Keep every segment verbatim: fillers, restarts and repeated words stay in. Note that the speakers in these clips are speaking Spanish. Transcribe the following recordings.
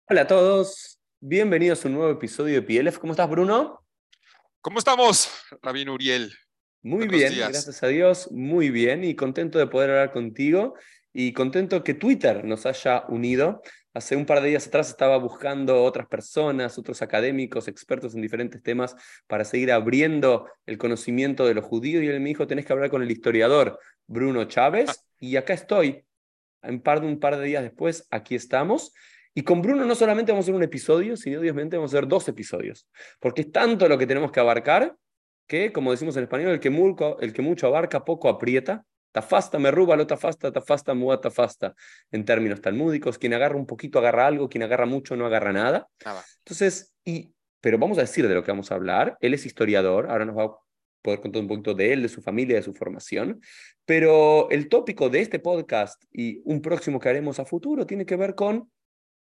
Hola a todos, bienvenidos a un nuevo episodio de P L F. ¿Cómo estás, Bruno? ¿Cómo estamos, Rabino Uriel? Muy Buenos bien, días. gracias a Dios, muy bien y contento de poder hablar contigo y contento que Twitter nos haya unido. Hace un par de días atrás estaba buscando otras personas, otros académicos, expertos en diferentes temas para seguir abriendo el conocimiento de los judíos y él me dijo, tenés que hablar con el historiador Bruno Chávez y acá estoy. Un par de, un par de días después, aquí estamos. Y con Bruno no solamente vamos a hacer un episodio, sino obviamente vamos a hacer dos episodios. Porque es tanto lo que tenemos que abarcar que, como decimos en español, el que, mucho, el que mucho abarca, poco aprieta. Tafasta me ruba, lo tafasta, tafasta, mua, tafasta. En términos talmúdicos, quien agarra un poquito agarra algo, quien agarra mucho no agarra nada. Nada. Entonces, y, pero vamos a decir de lo que vamos a hablar. Él es historiador, ahora nos va a poder contar un poquito de él, de su familia, de su formación. Pero el tópico de este podcast y un próximo que haremos a futuro tiene que ver con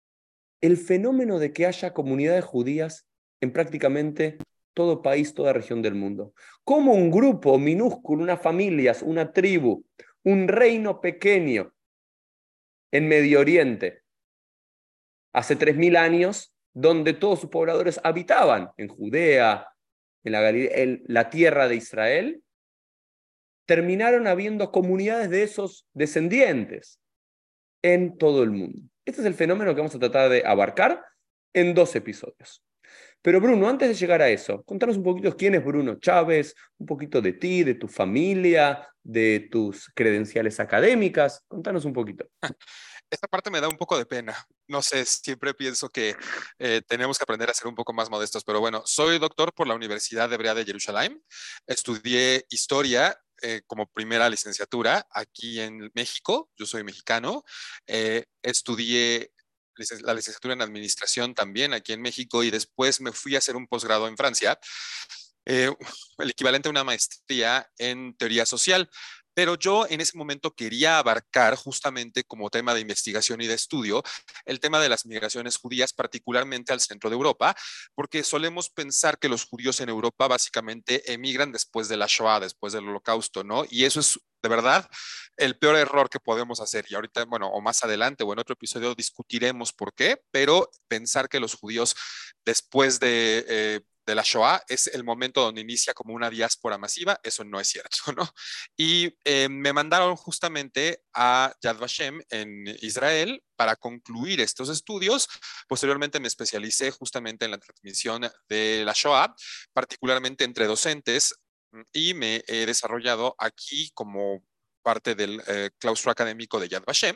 el fenómeno de que haya comunidades judías en prácticamente todo país, toda región del mundo. Como un grupo minúsculo, unas familias, una tribu, un reino pequeño en Medio Oriente, hace tres mil años, donde todos sus pobladores habitaban en Judea, en la, Galilea, en la tierra de Israel, terminaron habiendo comunidades de esos descendientes en todo el mundo. Este es el fenómeno que vamos a tratar de abarcar en dos episodios. Pero Bruno, antes de llegar a eso, contanos un poquito quién es Bruno Chávez, un poquito de ti, de tu familia, de tus credenciales académicas. Contanos un poquito. Esta parte me da un poco de pena. No sé, siempre pienso que eh, tenemos que aprender a ser un poco más modestos, pero bueno, soy doctor por la Universidad Hebrea de Jerusalén. Estudié historia eh, como primera licenciatura aquí en México. Yo soy mexicano. Eh, estudié la licenciatura en administración también aquí en México y después me fui a hacer un posgrado en Francia, eh, el equivalente a una maestría en teoría social. Pero yo en ese momento quería abarcar justamente como tema de investigación y de estudio el tema de las migraciones judías, particularmente al centro de Europa, porque solemos pensar que los judíos en Europa básicamente emigran después de la Shoah, después del Holocausto, ¿no? Y eso es de verdad el peor error que podemos hacer. Y ahorita, bueno, o más adelante o en otro episodio discutiremos por qué, pero pensar que los judíos después de... Eh, de la Shoah es el momento donde inicia como una diáspora masiva, eso no es cierto, ¿no? Y eh, me mandaron justamente a Yad Vashem en Israel para concluir estos estudios. Posteriormente me especialicé justamente en la transmisión de la Shoah, particularmente entre docentes, y me he desarrollado aquí como parte del eh, claustro académico de Yad Vashem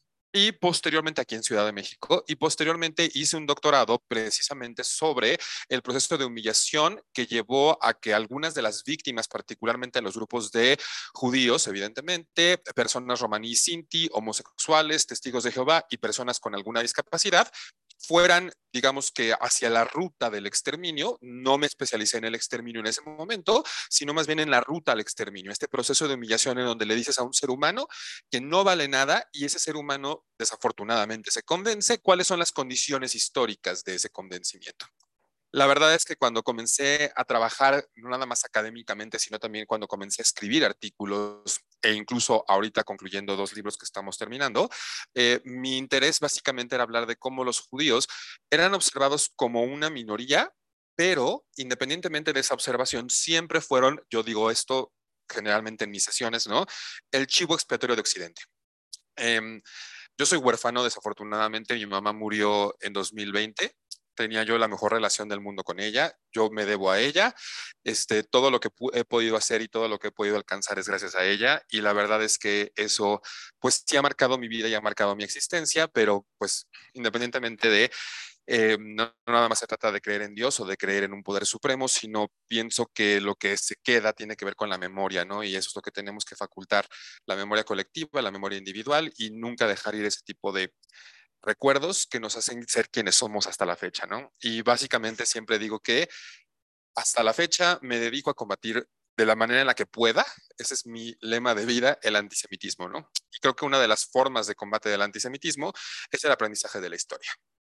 y posteriormente aquí en Ciudad de México, y posteriormente hice un doctorado precisamente sobre el proceso de humillación que llevó a que algunas de las víctimas, particularmente en los grupos de judíos, evidentemente, personas romaní y sinti, homosexuales, testigos de Jehová y personas con alguna discapacidad, fueran, digamos que hacia la ruta del exterminio. No me especialicé en el exterminio en ese momento, sino más bien en la ruta al exterminio, este proceso de humillación en donde le dices a un ser humano que no vale nada y ese ser humano desafortunadamente se convence. ¿Cuáles son las condiciones históricas de ese convencimiento? La verdad es que cuando comencé a trabajar, no nada más académicamente, sino también cuando comencé a escribir artículos e incluso ahorita concluyendo dos libros que estamos terminando, eh, mi interés básicamente era hablar de cómo los judíos eran observados como una minoría, pero independientemente de esa observación, siempre fueron, yo digo esto generalmente en mis sesiones, ¿no? El chivo expiatorio de Occidente. Eh, yo soy huérfano, desafortunadamente, mi mamá murió en dos mil veinte. Tenía yo la mejor relación del mundo con ella, yo me debo a ella, este, todo lo que he podido hacer y todo lo que he podido alcanzar es gracias a ella, y la verdad es que eso pues sí ha marcado mi vida y ha marcado mi existencia, pero pues independientemente de eh, no, no nada más se trata de creer en Dios o de creer en un poder supremo, sino pienso que lo que se queda tiene que ver con la memoria, ¿no? Y eso es lo que tenemos que facultar, la memoria colectiva, la memoria individual, y nunca dejar ir ese tipo de recuerdos que nos hacen ser quienes somos hasta la fecha, ¿no? Y básicamente siempre digo que hasta la fecha me dedico a combatir de la manera en la que pueda, ese es mi lema de vida, el antisemitismo, ¿no? Y creo que una de las formas de combate del antisemitismo es el aprendizaje de la historia.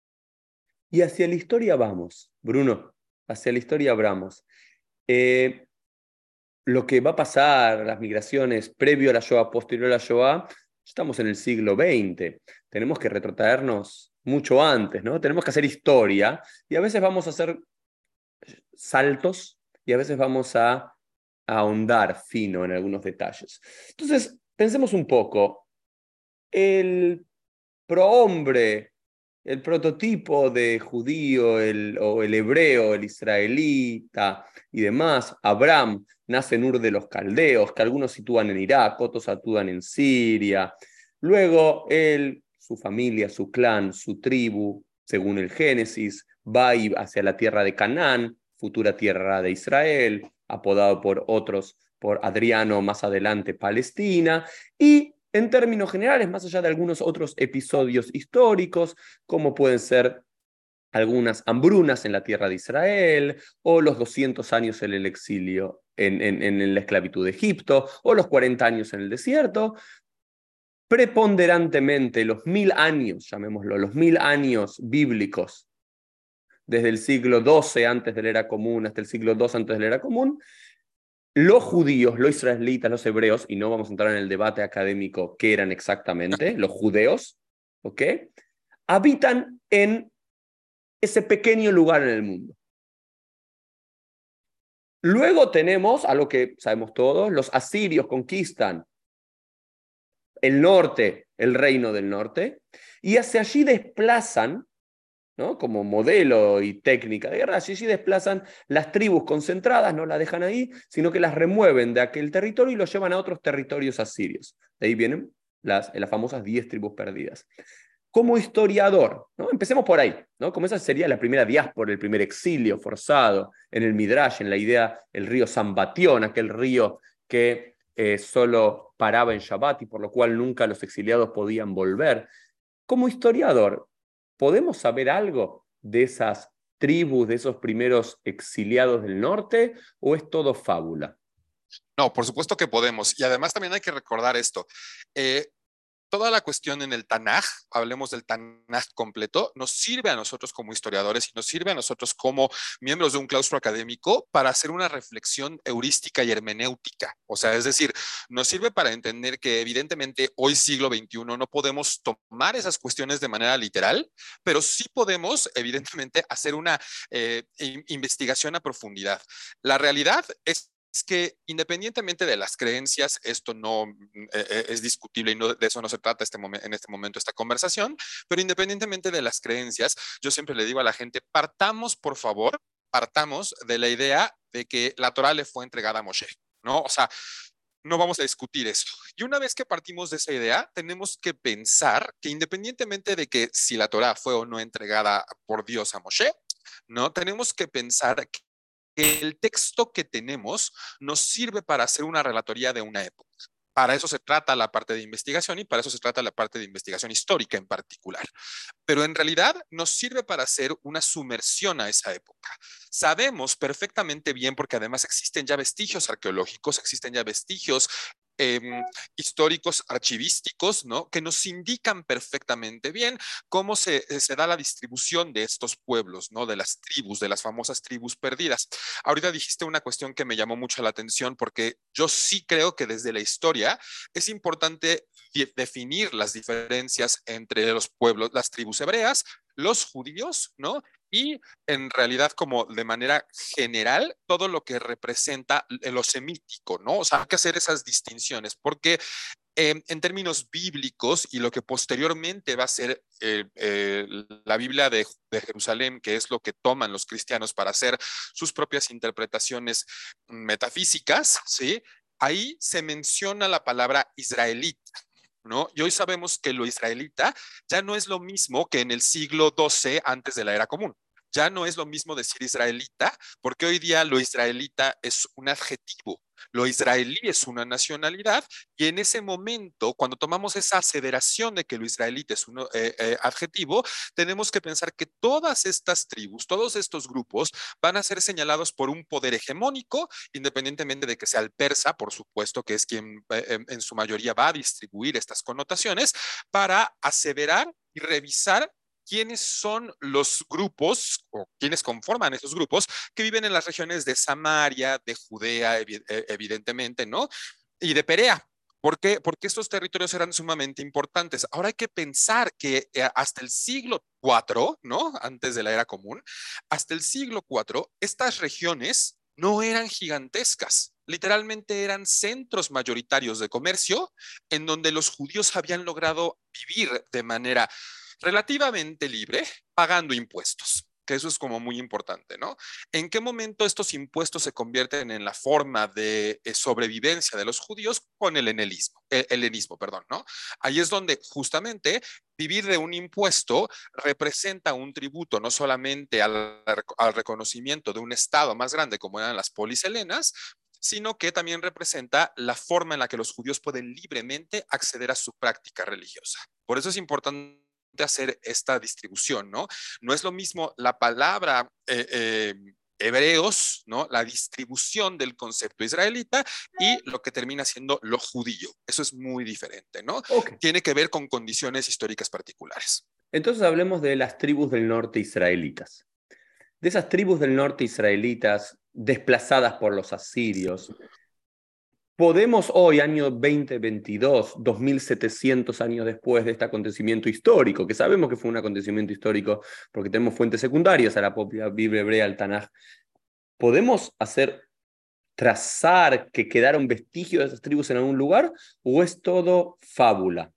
Y hacia la historia vamos, Bruno, hacia la historia vamos. Eh, lo que va a pasar, las migraciones previo a la Shoah, posterior a la Shoah, estamos en el siglo veinte. Tenemos que retrotraernos mucho antes, ¿no? Tenemos que hacer historia y a veces vamos a hacer saltos y a veces vamos a, a ahondar fino en algunos detalles. Entonces, pensemos un poco. El prohombre, el prototipo de judío el, o el hebreo, el israelita y demás, Abraham nace en Ur de los Caldeos, que algunos sitúan en Irak, otros sitúan en Siria. Luego él, su familia, su clan, su tribu, según el Génesis, va hacia la tierra de Canaán, futura tierra de Israel, apodado por otros, por Adriano más adelante Palestina, y en términos generales, más allá de algunos otros episodios históricos, como pueden ser algunas hambrunas en la tierra de Israel, o los doscientos años en el exilio, en, en, en la esclavitud de Egipto, o los cuarenta años en el desierto, preponderantemente los mil años, llamémoslo, los mil años bíblicos, desde el siglo doce antes de la era común hasta el siglo dos antes de la era común, los judíos, los israelitas, los hebreos, y no vamos a entrar en el debate académico qué eran exactamente, los judeos, ¿ok? Habitan en ese pequeño lugar en el mundo. Luego tenemos, a lo que sabemos todos, los asirios conquistan el norte, el reino del norte, y hacia allí desplazan, ¿no? Como modelo y técnica de guerra, allí desplazan las tribus concentradas, no las dejan ahí, sino que las remueven de aquel territorio y los llevan a otros territorios asirios. De ahí vienen las, las famosas diez tribus perdidas. Como historiador, ¿no? Empecemos por ahí, ¿no? Como esa sería la primera diáspora, el primer exilio forzado en el Midrash, en la idea, el río Zambatión, aquel río que eh, solo paraba en Shabbat y por lo cual nunca los exiliados podían volver. Como historiador, ¿podemos saber algo de esas tribus, de esos primeros exiliados del norte, o es todo fábula? No, por supuesto que podemos. Y además también hay que recordar esto. Eh, toda la cuestión en el Tanaj, hablemos del Tanaj completo, nos sirve a nosotros como historiadores y nos sirve a nosotros como miembros de un claustro académico para hacer una reflexión heurística y hermenéutica. O sea, es decir, nos sirve para entender que evidentemente hoy siglo veintiuno no podemos tomar esas cuestiones de manera literal, pero sí podemos evidentemente hacer una eh, investigación a profundidad. La realidad es es que independientemente de las creencias, esto no eh, es discutible y no, de eso no se trata este en este momento esta conversación, pero independientemente de las creencias, yo siempre le digo a la gente, partamos por favor, partamos de la idea de que la Torah le fue entregada a Moshe, ¿no? O sea, no vamos a discutir eso. Y una vez que partimos de esa idea, tenemos que pensar que independientemente de que si la Torah fue o no entregada por Dios a Moshe, ¿no? Tenemos que pensar que que el texto que tenemos nos sirve para hacer una relatoría de una época. Para eso se trata la parte de investigación y para eso se trata la parte de investigación histórica en particular. Pero en realidad nos sirve para hacer una sumersión a esa época. Sabemos perfectamente bien, porque además existen ya vestigios arqueológicos, existen ya vestigios eh, históricos archivísticos, ¿no? Que nos indican perfectamente bien cómo se, se da la distribución de estos pueblos, ¿no? De las tribus, de las famosas tribus perdidas. Ahorita dijiste una cuestión que me llamó mucho la atención porque yo sí creo que desde la historia es importante definir las diferencias entre los pueblos, las tribus hebreas, los judíos, ¿no? Y en realidad como de manera general todo lo que representa lo semítico, ¿no? O sea, hay que hacer esas distinciones porque eh, en términos bíblicos y lo que posteriormente va a ser eh, eh, la Biblia de, de, Jerusalén, que es lo que toman los cristianos para hacer sus propias interpretaciones metafísicas, ¿sí? Ahí se menciona la palabra israelita, ¿no? Y hoy sabemos que lo israelita ya no es lo mismo que en el siglo doce antes de la era común. Ya no es lo mismo decir israelita, porque hoy día lo israelita es un adjetivo. Lo israelí es una nacionalidad y en ese momento, cuando tomamos esa aceleración de que lo israelita es un eh, eh, adjetivo, tenemos que pensar que todas estas tribus, todos estos grupos van a ser señalados por un poder hegemónico, independientemente de que sea el persa, por supuesto, que es quien eh, en su mayoría va a distribuir estas connotaciones, para aseverar y revisar quiénes son los grupos o quiénes conforman esos grupos que viven en las regiones de Samaria, de Judea, evidentemente, ¿no? Y de Perea. ¿Por qué? Porque estos territorios eran sumamente importantes. Ahora hay que pensar que eh, hasta el siglo cuatro, ¿no? Antes de la era común, hasta el siglo cuatro, estas regiones no eran gigantescas. Literalmente eran centros mayoritarios de comercio en donde los judíos habían logrado vivir de manera relativamente libre, pagando impuestos, que eso es como muy importante, ¿no? ¿En qué momento estos impuestos se convierten en la forma de eh, sobrevivencia de los judíos? Con el helenismo, el helenismo, perdón, ¿no? Ahí es donde justamente vivir de un impuesto representa un tributo no solamente al, al reconocimiento de un estado más grande como eran las polis helenas, sino que también representa la forma en la que los judíos pueden libremente acceder a su práctica religiosa. Por eso es importante hacer esta distribución, ¿no? No es lo mismo la palabra eh, eh, hebreos, ¿no? La distribución del concepto israelita y lo que termina siendo lo judío. Eso es muy diferente, ¿no? Ok, Tiene que ver con condiciones históricas particulares. entonces hablemos de las tribus del norte israelitas. De esas tribus del norte israelitas desplazadas por los asirios, podemos hoy, año veinte veintidós, dos mil setecientos años después de este acontecimiento histórico, que sabemos que fue un acontecimiento histórico porque tenemos fuentes secundarias a la propia Biblia hebrea, al Tanaj, ¿podemos hacer, trazar que quedaron vestigios de esas tribus en algún lugar o es todo fábula?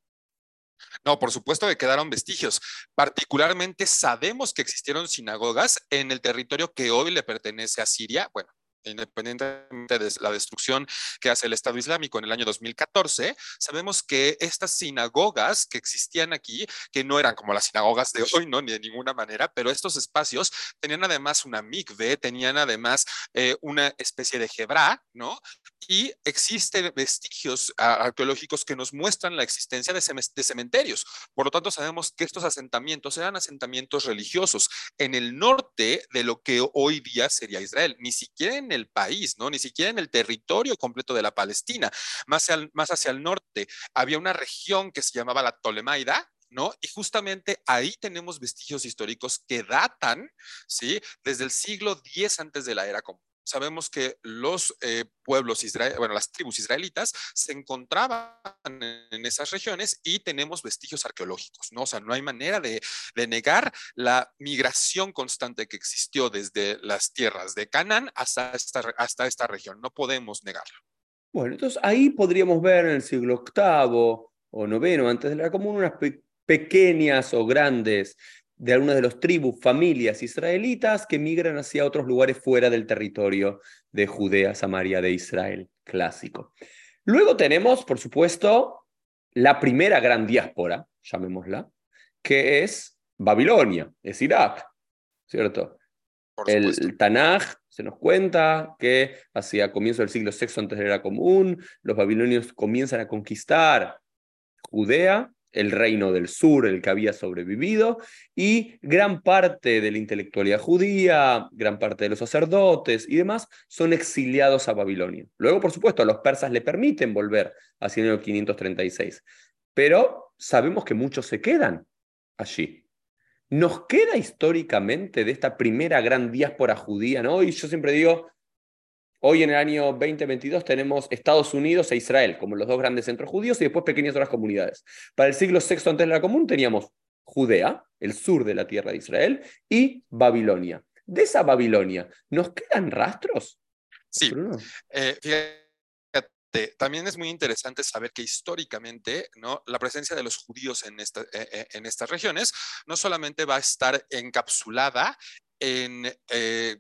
No, por supuesto que quedaron vestigios. Particularmente sabemos que existieron sinagogas en el territorio que hoy le pertenece a Siria. Bueno, independientemente de la destrucción que hace el Estado Islámico en el año dos mil catorce, sabemos que estas sinagogas que existían aquí, que no eran como las sinagogas de hoy, no, ni de ninguna manera, pero estos espacios tenían además una mikve, tenían además eh, una especie de hebrá, ¿no? Y existen vestigios arqueológicos que nos muestran la existencia de, de cementerios. Por lo tanto, sabemos que estos asentamientos eran asentamientos religiosos en el norte de lo que hoy día sería Israel, ni siquiera en el país, ¿no? Ni siquiera en el territorio completo de la Palestina. Más, al, más hacia el norte había una región que se llamaba la Ptolemaida, ¿no? Y justamente ahí tenemos vestigios históricos que datan, ¿sí? Desde el siglo diez antes de la era común. Sabemos que los eh, pueblos israelíes, bueno, las tribus israelitas se encontraban en esas regiones y tenemos vestigios arqueológicos, ¿no? O sea, no hay manera de, de negar la migración constante que existió desde las tierras de Canaán hasta esta, hasta esta región. No podemos negarlo. Bueno, entonces ahí podríamos ver en el siglo octavo o noveno, antes de la común, unas pe pequeñas o grandes de algunas de las tribus, familias israelitas que migran hacia otros lugares fuera del territorio de Judea, Samaria, de Israel, clásico. Luego tenemos, por supuesto, la primera gran diáspora, llamémosla, que es Babilonia, es Irak, ¿cierto? Por supuesto. El Tanaj se nos cuenta que hacia comienzo del siglo sexto antes de la era común, los babilonios comienzan a conquistar Judea, el reino del sur, el que había sobrevivido, y gran parte de la intelectualidad judía, gran parte de los sacerdotes y demás son exiliados a Babilonia. Luego, por supuesto, a los persas le permiten volver hacia el año quinientos treinta y seis, pero sabemos que muchos se quedan allí. Nos queda históricamente de esta primera gran diáspora judía, ¿no? Y yo siempre digo, hoy en el año veinte veintidós tenemos Estados Unidos e Israel como los dos grandes centros judíos y después pequeñas otras comunidades. Para el siglo sexto antes de la común teníamos Judea, el sur de la tierra de Israel, y Babilonia. De esa Babilonia, ¿nos quedan rastros, Sí, Bruno? eh, fíjate. También es muy interesante saber que históricamente, ¿no? La presencia de los judíos en, esta, eh, en estas regiones no solamente va a estar encapsulada en eh,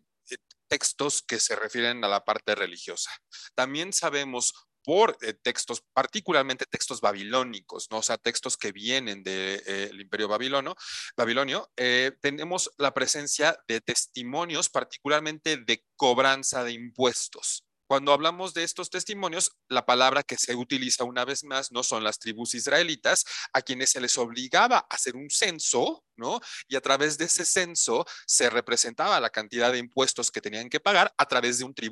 textos que se refieren a la parte religiosa. También sabemos por eh, textos, particularmente textos babilónicos, ¿no? O sea, textos que vienen del de, eh, imperio babilono, babilonio, eh, tenemos la presencia de testimonios, particularmente de cobranza de impuestos. Cuando hablamos de estos testimonios, la palabra que se utiliza una vez más no son las tribus israelitas, a quienes se les obligaba a hacer un censo, ¿no? Y a través de ese censo se representaba la cantidad de impuestos que tenían que pagar a través de un tributo.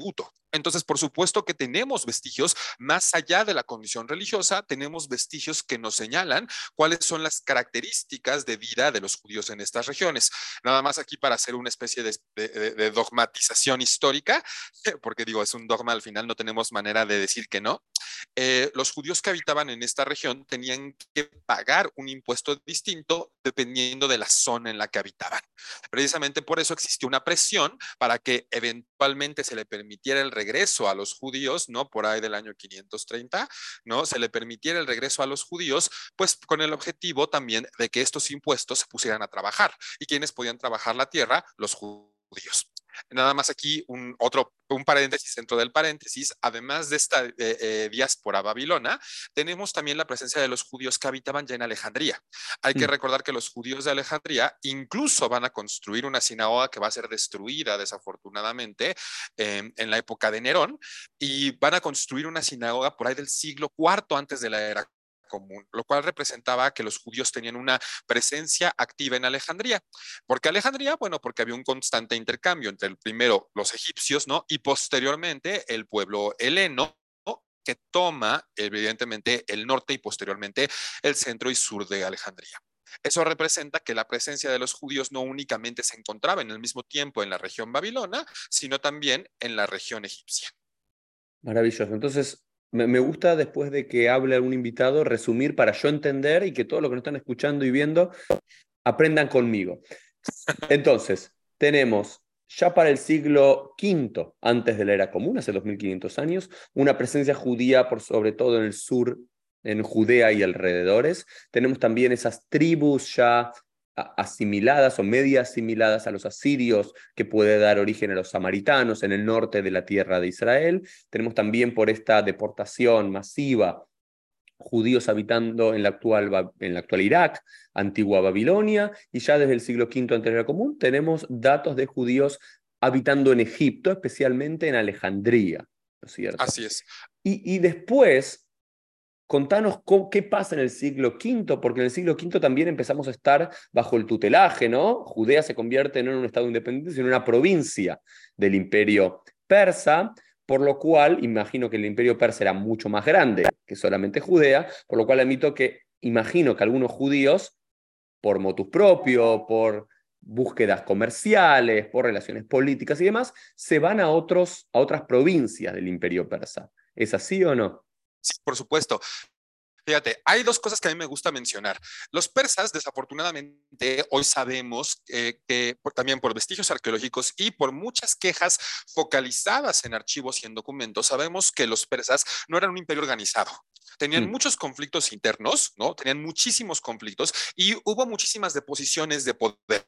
Entonces, por supuesto que tenemos vestigios más allá de la condición religiosa, tenemos vestigios que nos señalan cuáles son las características de vida de los judíos en estas regiones. Nada más aquí para hacer una especie de, de, de dogmatización histórica, porque digo, es un dogma al final, no tenemos manera de decir que no. Eh, los judíos que habitaban en esta región tenían que pagar un impuesto distinto dependiendo de la zona en la que habitaban. Precisamente por eso existió una presión para que eventualmente se le permitiera el regreso a los judíos, ¿no? Por ahí del año quinientos treinta, ¿no? Se le permitiera el regreso a los judíos, pues con el objetivo también de que estos impuestos se pusieran a trabajar. ¿Y quienes podían trabajar la tierra? Los judíos. Nada más aquí un otro un paréntesis dentro del paréntesis, además de esta eh, eh, diáspora babilona, tenemos también la presencia de los judíos que habitaban ya en Alejandría. Hay que Mm. recordar que los judíos de Alejandría incluso van a construir una sinagoga que va a ser destruida desafortunadamente eh, en la época de Nerón, y van a construir una sinagoga por ahí del siglo cuarto antes de la era común, lo cual representaba que los judíos tenían una presencia activa en Alejandría. ¿Por qué Alejandría? Bueno, porque había un constante intercambio entre el primero los egipcios, ¿no? Y posteriormente el pueblo heleno, que toma evidentemente el norte y posteriormente el centro y sur de Alejandría. Eso representa que la presencia de los judíos no únicamente se encontraba en el mismo tiempo en la región babilona, sino también en la región egipcia. Maravilloso. Entonces, me, me gusta después de que hable algún invitado resumir para yo entender y que todos los que nos están escuchando y viendo aprendan conmigo. Entonces, tenemos ya para el siglo quinto antes de la era común, hace dos mil quinientos años, una presencia judía por sobre todo en el sur, en Judea y alrededores. Tenemos también esas tribus ya asimiladas o media asimiladas a los asirios, que puede dar origen a los samaritanos en el norte de la tierra de Israel. Tenemos también por esta deportación masiva judíos habitando en la actual, en la actual Irak, antigua Babilonia, y ya desde el siglo quinto antes de la era común tenemos datos de judíos habitando en Egipto, especialmente en Alejandría, ¿no es cierto? Así es. Y, y después, contanos cómo, qué pasa en el siglo quinto, porque en el siglo quinto también empezamos a estar bajo el tutelaje, ¿no? Judea se convierte no en un estado independiente, sino en una provincia del imperio persa, por lo cual imagino que el imperio persa era mucho más grande que solamente Judea, por lo cual admito que imagino que algunos judíos, por motus propio, por búsquedas comerciales, por relaciones políticas y demás, se van a, otros, a otras provincias del imperio persa. ¿Es así o no? Sí, por supuesto. Fíjate, hay dos cosas que a mí me gusta mencionar. Los persas, desafortunadamente, hoy sabemos eh, que por, también por vestigios arqueológicos y por muchas quejas focalizadas en archivos y en documentos, sabemos que los persas no eran un imperio organizado. Tenían Mm. muchos conflictos internos, ¿no? Tenían muchísimos conflictos y hubo muchísimas deposiciones de poder.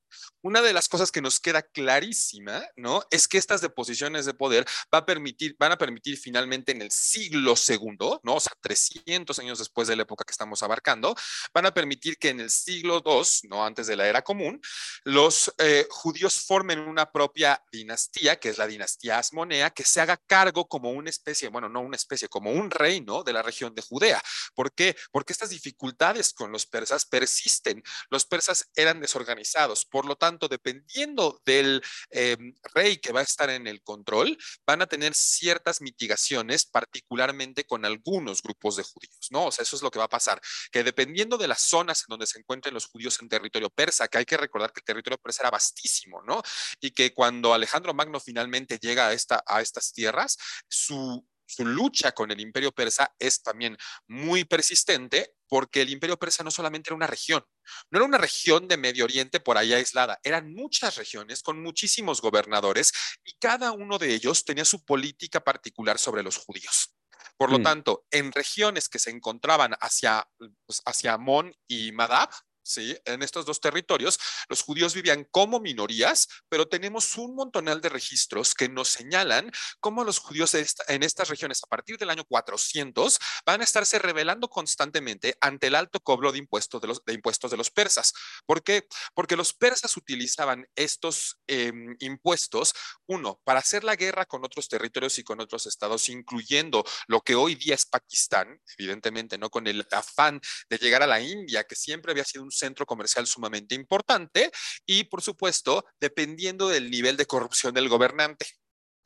Una de las cosas que nos queda clarísima, ¿no? Es que estas deposiciones de poder va a permitir, van a permitir finalmente en el siglo segundo, ¿no? O sea, trescientos años después de la época que estamos abarcando, van a permitir que en el siglo dos, ¿no? Antes de la era común, los eh, judíos formen una propia dinastía, que es la dinastía asmonea, que se haga cargo como una especie, bueno, no una especie, como un reino de la región de Judea. ¿Por qué? Porque estas dificultades con los persas persisten. Los persas eran desorganizados, por lo tanto, dependiendo del eh, rey que va a estar en el control, van a tener ciertas mitigaciones, particularmente con algunos grupos de judíos, ¿no? O sea, eso es lo que va a pasar, que dependiendo de las zonas en donde se encuentren los judíos en territorio persa, que hay que recordar que el territorio persa era vastísimo, ¿no? Y que cuando Alejandro Magno finalmente llega a, esta, a estas tierras, su su lucha con el imperio persa es también muy persistente, porque el imperio persa no solamente era una región, no era una región de Medio Oriente por ahí aislada, eran muchas regiones con muchísimos gobernadores y cada uno de ellos tenía su política particular sobre los judíos. Por lo Mm. tanto, en regiones que se encontraban hacia, pues, hacia Amón y Madab, ¿sí? En estos dos territorios, los judíos vivían como minorías, pero tenemos un montonal de registros que nos señalan cómo los judíos en estas regiones, a partir del año cuatrocientos, van a estarse rebelando constantemente ante el alto cobro de impuestos de los, de impuestos de los persas. ¿Por qué? Porque los persas utilizaban estos eh, impuestos, uno, para hacer la guerra con otros territorios y con otros estados, incluyendo lo que hoy día es Pakistán, evidentemente, ¿no? Con el afán de llegar a la India, que siempre había sido un centro comercial sumamente importante, y por supuesto, dependiendo del nivel de corrupción del gobernante.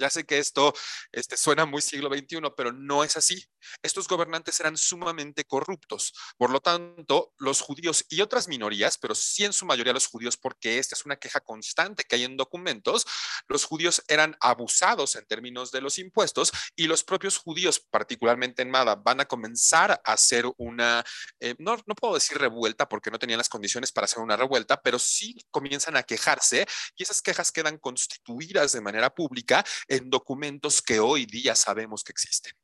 Ya sé que esto este, suena muy siglo veintiuno, pero no es así. Estos gobernantes eran sumamente corruptos. Por lo tanto, los judíos y otras minorías, pero sí en su mayoría los judíos, porque esta es una queja constante que hay en documentos, los judíos eran abusados en términos de los impuestos y los propios judíos, particularmente en Mada, van a comenzar a hacer una, eh, no, no puedo decir revuelta porque no tenían las condiciones para hacer una revuelta, pero sí comienzan a quejarse y esas quejas quedan constituidas de manera pública en documentos que hoy día sabemos que existen.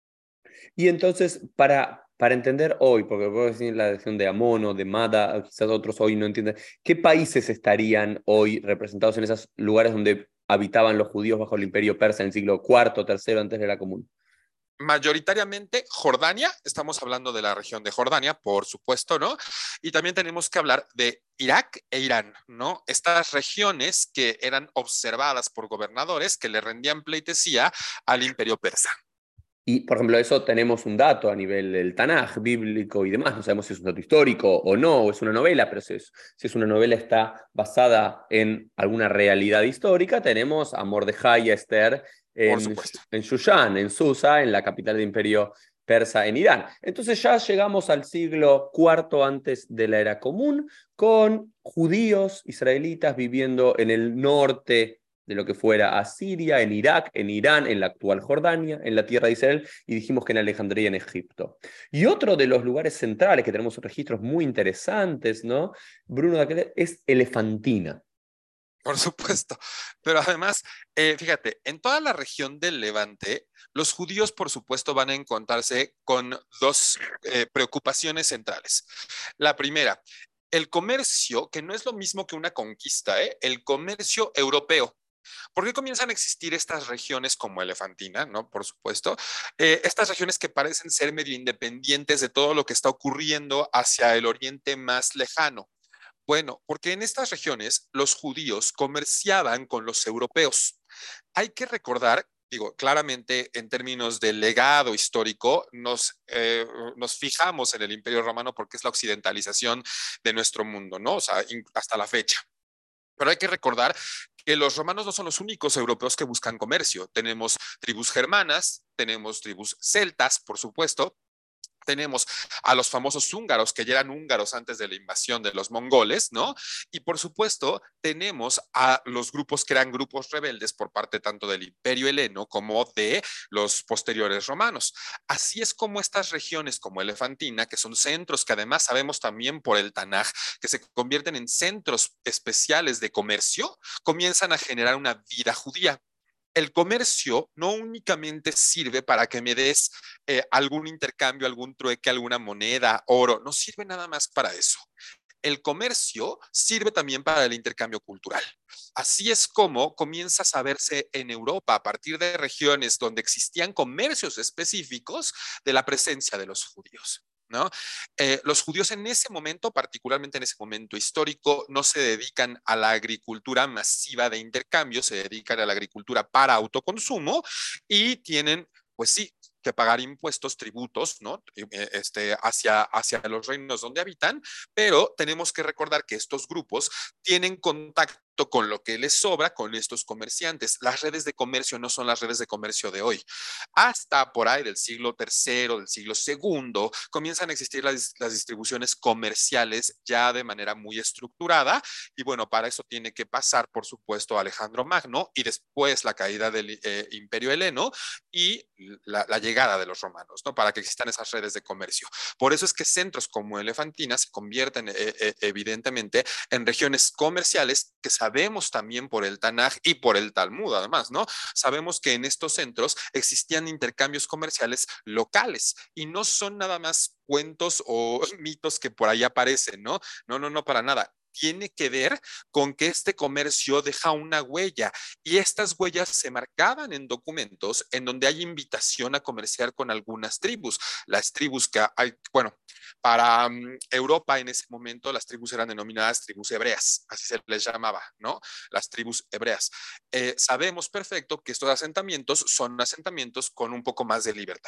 Y entonces, para, para entender hoy, porque puedo decir la decisión de Amón o de Mada, quizás otros hoy no entienden, ¿qué países estarían hoy representados en esos lugares donde habitaban los judíos bajo el imperio persa en el siglo cuarto, tercero antes de la común? Mayoritariamente Jordania, estamos hablando de la región de Jordania, por supuesto, ¿no? Y también tenemos que hablar de Irak e Irán, ¿no? Estas regiones que eran observadas por gobernadores que le rendían pleitesía al imperio persa. Y, por ejemplo, eso tenemos un dato a nivel del Tanaj bíblico y demás. No sabemos si es un dato histórico o no, o es una novela, pero si es, si es una novela está basada en alguna realidad histórica. Tenemos a Mordejai y a Esther Por en, supuesto. en Shushan, en Susa, en la capital del imperio persa en Irán. Entonces ya llegamos al siglo cuarto antes de la era común, con judíos israelitas viviendo en el norte de lo que fuera Asiria, en Irak, en Irán, en la actual Jordania, en la tierra de Israel, y dijimos que en Alejandría, en Egipto. Y otro de los lugares centrales que tenemos registros muy interesantes, ¿no? Bruno, es Elefantina. Por supuesto. Pero además, eh, fíjate, en toda la región del Levante, los judíos, por supuesto, van a encontrarse con dos eh, preocupaciones centrales. La primera, el comercio, que no es lo mismo que una conquista, ¿eh? El comercio europeo. ¿Por qué comienzan a existir estas regiones como Elefantina, no? Por supuesto, eh, estas regiones que parecen ser medio independientes de todo lo que está ocurriendo hacia el oriente más lejano. Bueno, porque en estas regiones los judíos comerciaban con los europeos. Hay que recordar, digo, claramente en términos de legado histórico, nos, eh, nos fijamos en el Imperio Romano porque es la occidentalización de nuestro mundo, ¿no? O sea, hasta la fecha. Pero hay que recordar que los romanos no son los únicos europeos que buscan comercio. Tenemos tribus germanas, tenemos tribus celtas, por supuesto, tenemos a los famosos húngaros, que ya eran húngaros antes de la invasión de los mongoles, ¿no? Y por supuesto, tenemos a los grupos que eran grupos rebeldes por parte tanto del Imperio Heleno como de los posteriores romanos. Así es como estas regiones como Elefantina, que son centros que además sabemos también por el Tanaj, que se convierten en centros especiales de comercio, comienzan a generar una vida judía. El comercio no únicamente sirve para que me des eh, algún intercambio, algún trueque, alguna moneda, oro, no sirve nada más para eso. El comercio sirve también para el intercambio cultural. Así es como comienza a saberse en Europa, a partir de regiones donde existían comercios específicos, de la presencia de los judíos. ¿No? Eh, los judíos en ese momento, particularmente en ese momento histórico, no se dedican a la agricultura masiva de intercambio, se dedican a la agricultura para autoconsumo y tienen, pues sí, que pagar impuestos, tributos, ¿no? Este, hacia, hacia los reinos donde habitan, pero tenemos que recordar que estos grupos tienen contacto con lo que les sobra con estos comerciantes. Las redes de comercio no son las redes de comercio de hoy. Hasta por ahí del siglo tercero, del siglo segundo, comienzan a existir las, las distribuciones comerciales ya de manera muy estructurada y bueno, para eso tiene que pasar, por supuesto, Alejandro Magno y después la caída del eh, Imperio Heleno y la, la llegada de los romanos, ¿no? Para que existan esas redes de comercio. Por eso es que centros como Elefantina se convierten eh, eh, evidentemente en regiones comerciales que sabemos también por el Tanaj y por el Talmud, además, ¿no? Sabemos que en estos centros existían intercambios comerciales locales y no son nada más cuentos o mitos que por ahí aparecen, ¿no? No, no, no, para nada. Tiene que ver con que este comercio deja una huella y estas huellas se marcaban en documentos en donde hay invitación a comerciar con algunas tribus. Las tribus que hay, bueno, para um, Europa en ese momento las tribus eran denominadas tribus hebreas, así se les llamaba, ¿no? Las tribus hebreas. Eh, sabemos perfecto que estos asentamientos son asentamientos con un poco más de libertad.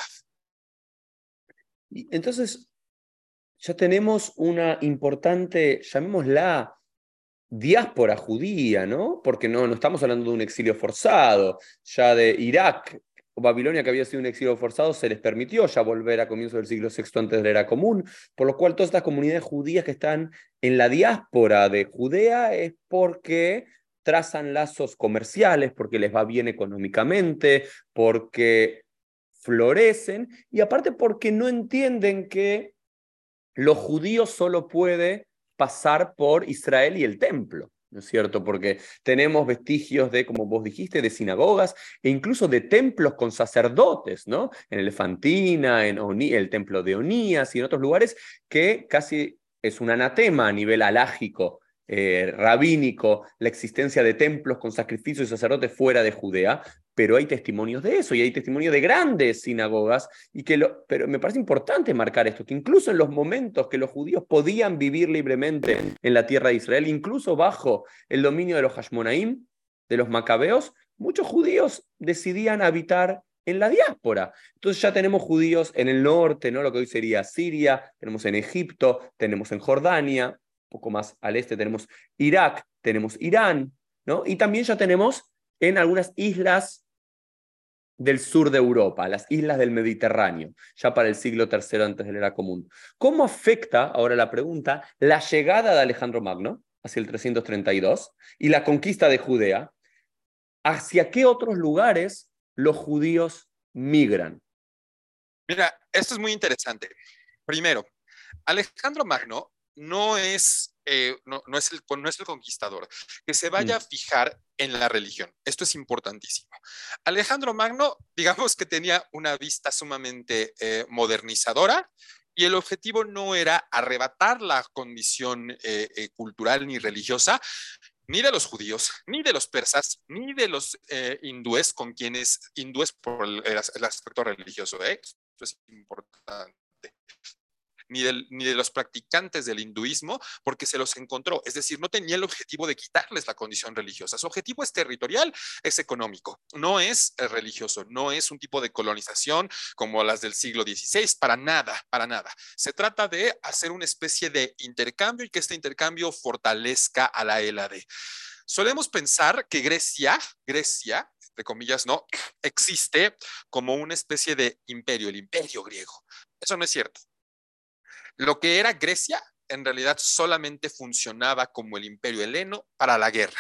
Y entonces, ya tenemos una importante, llamémosla, diáspora judía, ¿no? Porque no, no estamos hablando de un exilio forzado, ya de Irak o Babilonia, que había sido un exilio forzado, se les permitió ya volver a comienzos del siglo sexto antes de la era común, por lo cual todas estas comunidades judías que están en la diáspora de Judea es porque trazan lazos comerciales, porque les va bien económicamente, porque florecen y aparte porque no entienden que los judíos solo puede pasar por Israel y el templo, ¿no es cierto? Porque tenemos vestigios de, como vos dijiste, de sinagogas e incluso de templos con sacerdotes, ¿no? En Elefantina, en Oni, el templo de Onías y en otros lugares que casi es un anatema a nivel alágico, eh, rabínico, la existencia de templos con sacrificios y sacerdotes fuera de Judea, pero hay testimonios de eso y hay testimonios de grandes sinagogas y que lo, pero me parece importante marcar esto, que incluso en los momentos que los judíos podían vivir libremente en la tierra de Israel, incluso bajo el dominio de los Hashmonaim, de los macabeos, muchos judíos decidían habitar en la diáspora. Entonces ya tenemos judíos en el norte, ¿no? Lo que hoy sería Siria, tenemos en Egipto, tenemos en Jordania, un poco más al este tenemos Irak, tenemos Irán, ¿no? Y también ya tenemos en algunas islas del sur de Europa, las islas del Mediterráneo, ya para el siglo tercero antes de la era común. ¿Cómo afecta, ahora la pregunta, la llegada de Alejandro Magno hacia el trescientos treinta y dos y la conquista de Judea? ¿Hacia qué otros lugares los judíos migran? Mira, esto es muy interesante. Primero, Alejandro Magno no es, eh, no, no, es el, no es el conquistador que se vaya Mm. a fijar en la religión. Esto es importantísimo. Alejandro Magno, digamos que tenía una vista sumamente eh, modernizadora y el objetivo no era arrebatar la condición eh, eh, cultural ni religiosa, ni de los judíos, ni de los persas, ni de los eh, hindúes, con quienes hindúes por el, el aspecto religioso. ¿eh? Esto es importante. Ni, del, ni de los practicantes del hinduismo, porque se los encontró. Es decir, no tenía el objetivo de quitarles la condición religiosa. Su objetivo es territorial, es económico, no es religioso, no es un tipo de colonización como las del siglo dieciséis, para nada, para nada. Se trata de hacer una especie de intercambio y que este intercambio fortalezca a la Hélade. Solemos pensar que Grecia, Grecia, entre comillas, no, existe como una especie de imperio, el imperio griego. Eso no es cierto. Lo que era Grecia en realidad solamente funcionaba como el imperio heleno para la guerra.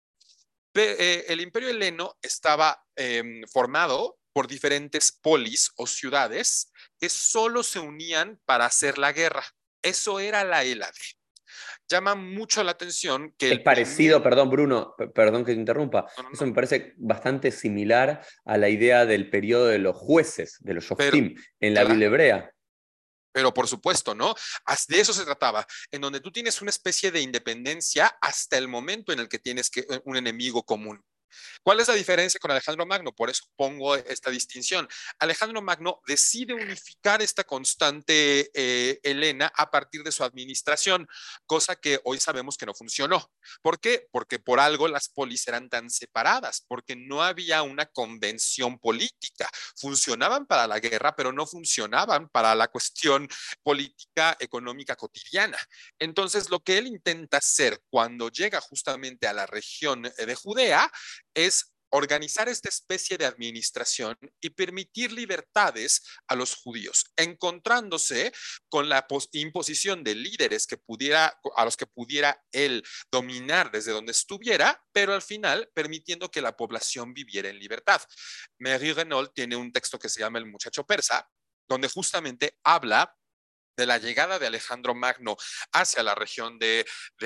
El imperio heleno estaba eh, formado por diferentes polis o ciudades que solo se unían para hacer la guerra. Eso era la Hélade. Llama mucho la atención que Es el parecido, primer... perdón Bruno, perdón que te interrumpa, No, no, eso no. me parece bastante similar a la idea del periodo de los jueces, de los Pero, shoftim, en la claro, Biblia hebrea. pero por supuesto, ¿no? De eso se trataba, en donde tú tienes una especie de independencia hasta el momento en el que tienes que, un enemigo común. ¿Cuál es la diferencia con Alejandro Magno? Por eso pongo esta distinción. Alejandro Magno decide unificar esta constante eh, helena a partir de su administración, cosa que hoy sabemos que no funcionó. ¿Por qué? Porque por algo las polis eran tan separadas, porque no había una convención política. Funcionaban para la guerra, pero no funcionaban para la cuestión política, económica cotidiana. Entonces, lo que él intenta hacer cuando llega justamente a la región de Judea es organizar esta especie de administración y permitir libertades a los judíos, encontrándose con la imposición de líderes que pudiera, a los que pudiera él dominar desde donde estuviera, pero al final permitiendo que la población viviera en libertad. Mary Renault tiene un texto que se llama El muchacho persa, donde justamente habla de la llegada de Alejandro Magno hacia la región de,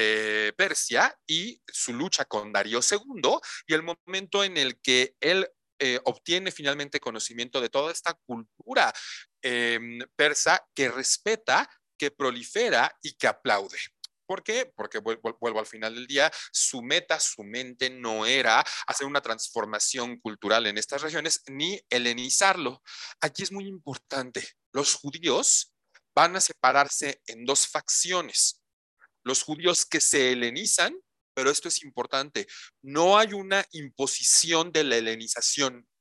de Persia y su lucha con Darío segundo y el momento en el que él eh, obtiene finalmente conocimiento de toda esta cultura eh, persa que respeta, que prolifera y que aplaude. ¿Por qué? Porque vuelvo, vuelvo al final del día, su meta, su mente no era hacer una transformación cultural en estas regiones ni helenizarlo. Aquí es muy importante. Los judíos van a separarse en dos facciones. Los judíos que se helenizan, pero esto es importante, no hay una imposición de la helenización.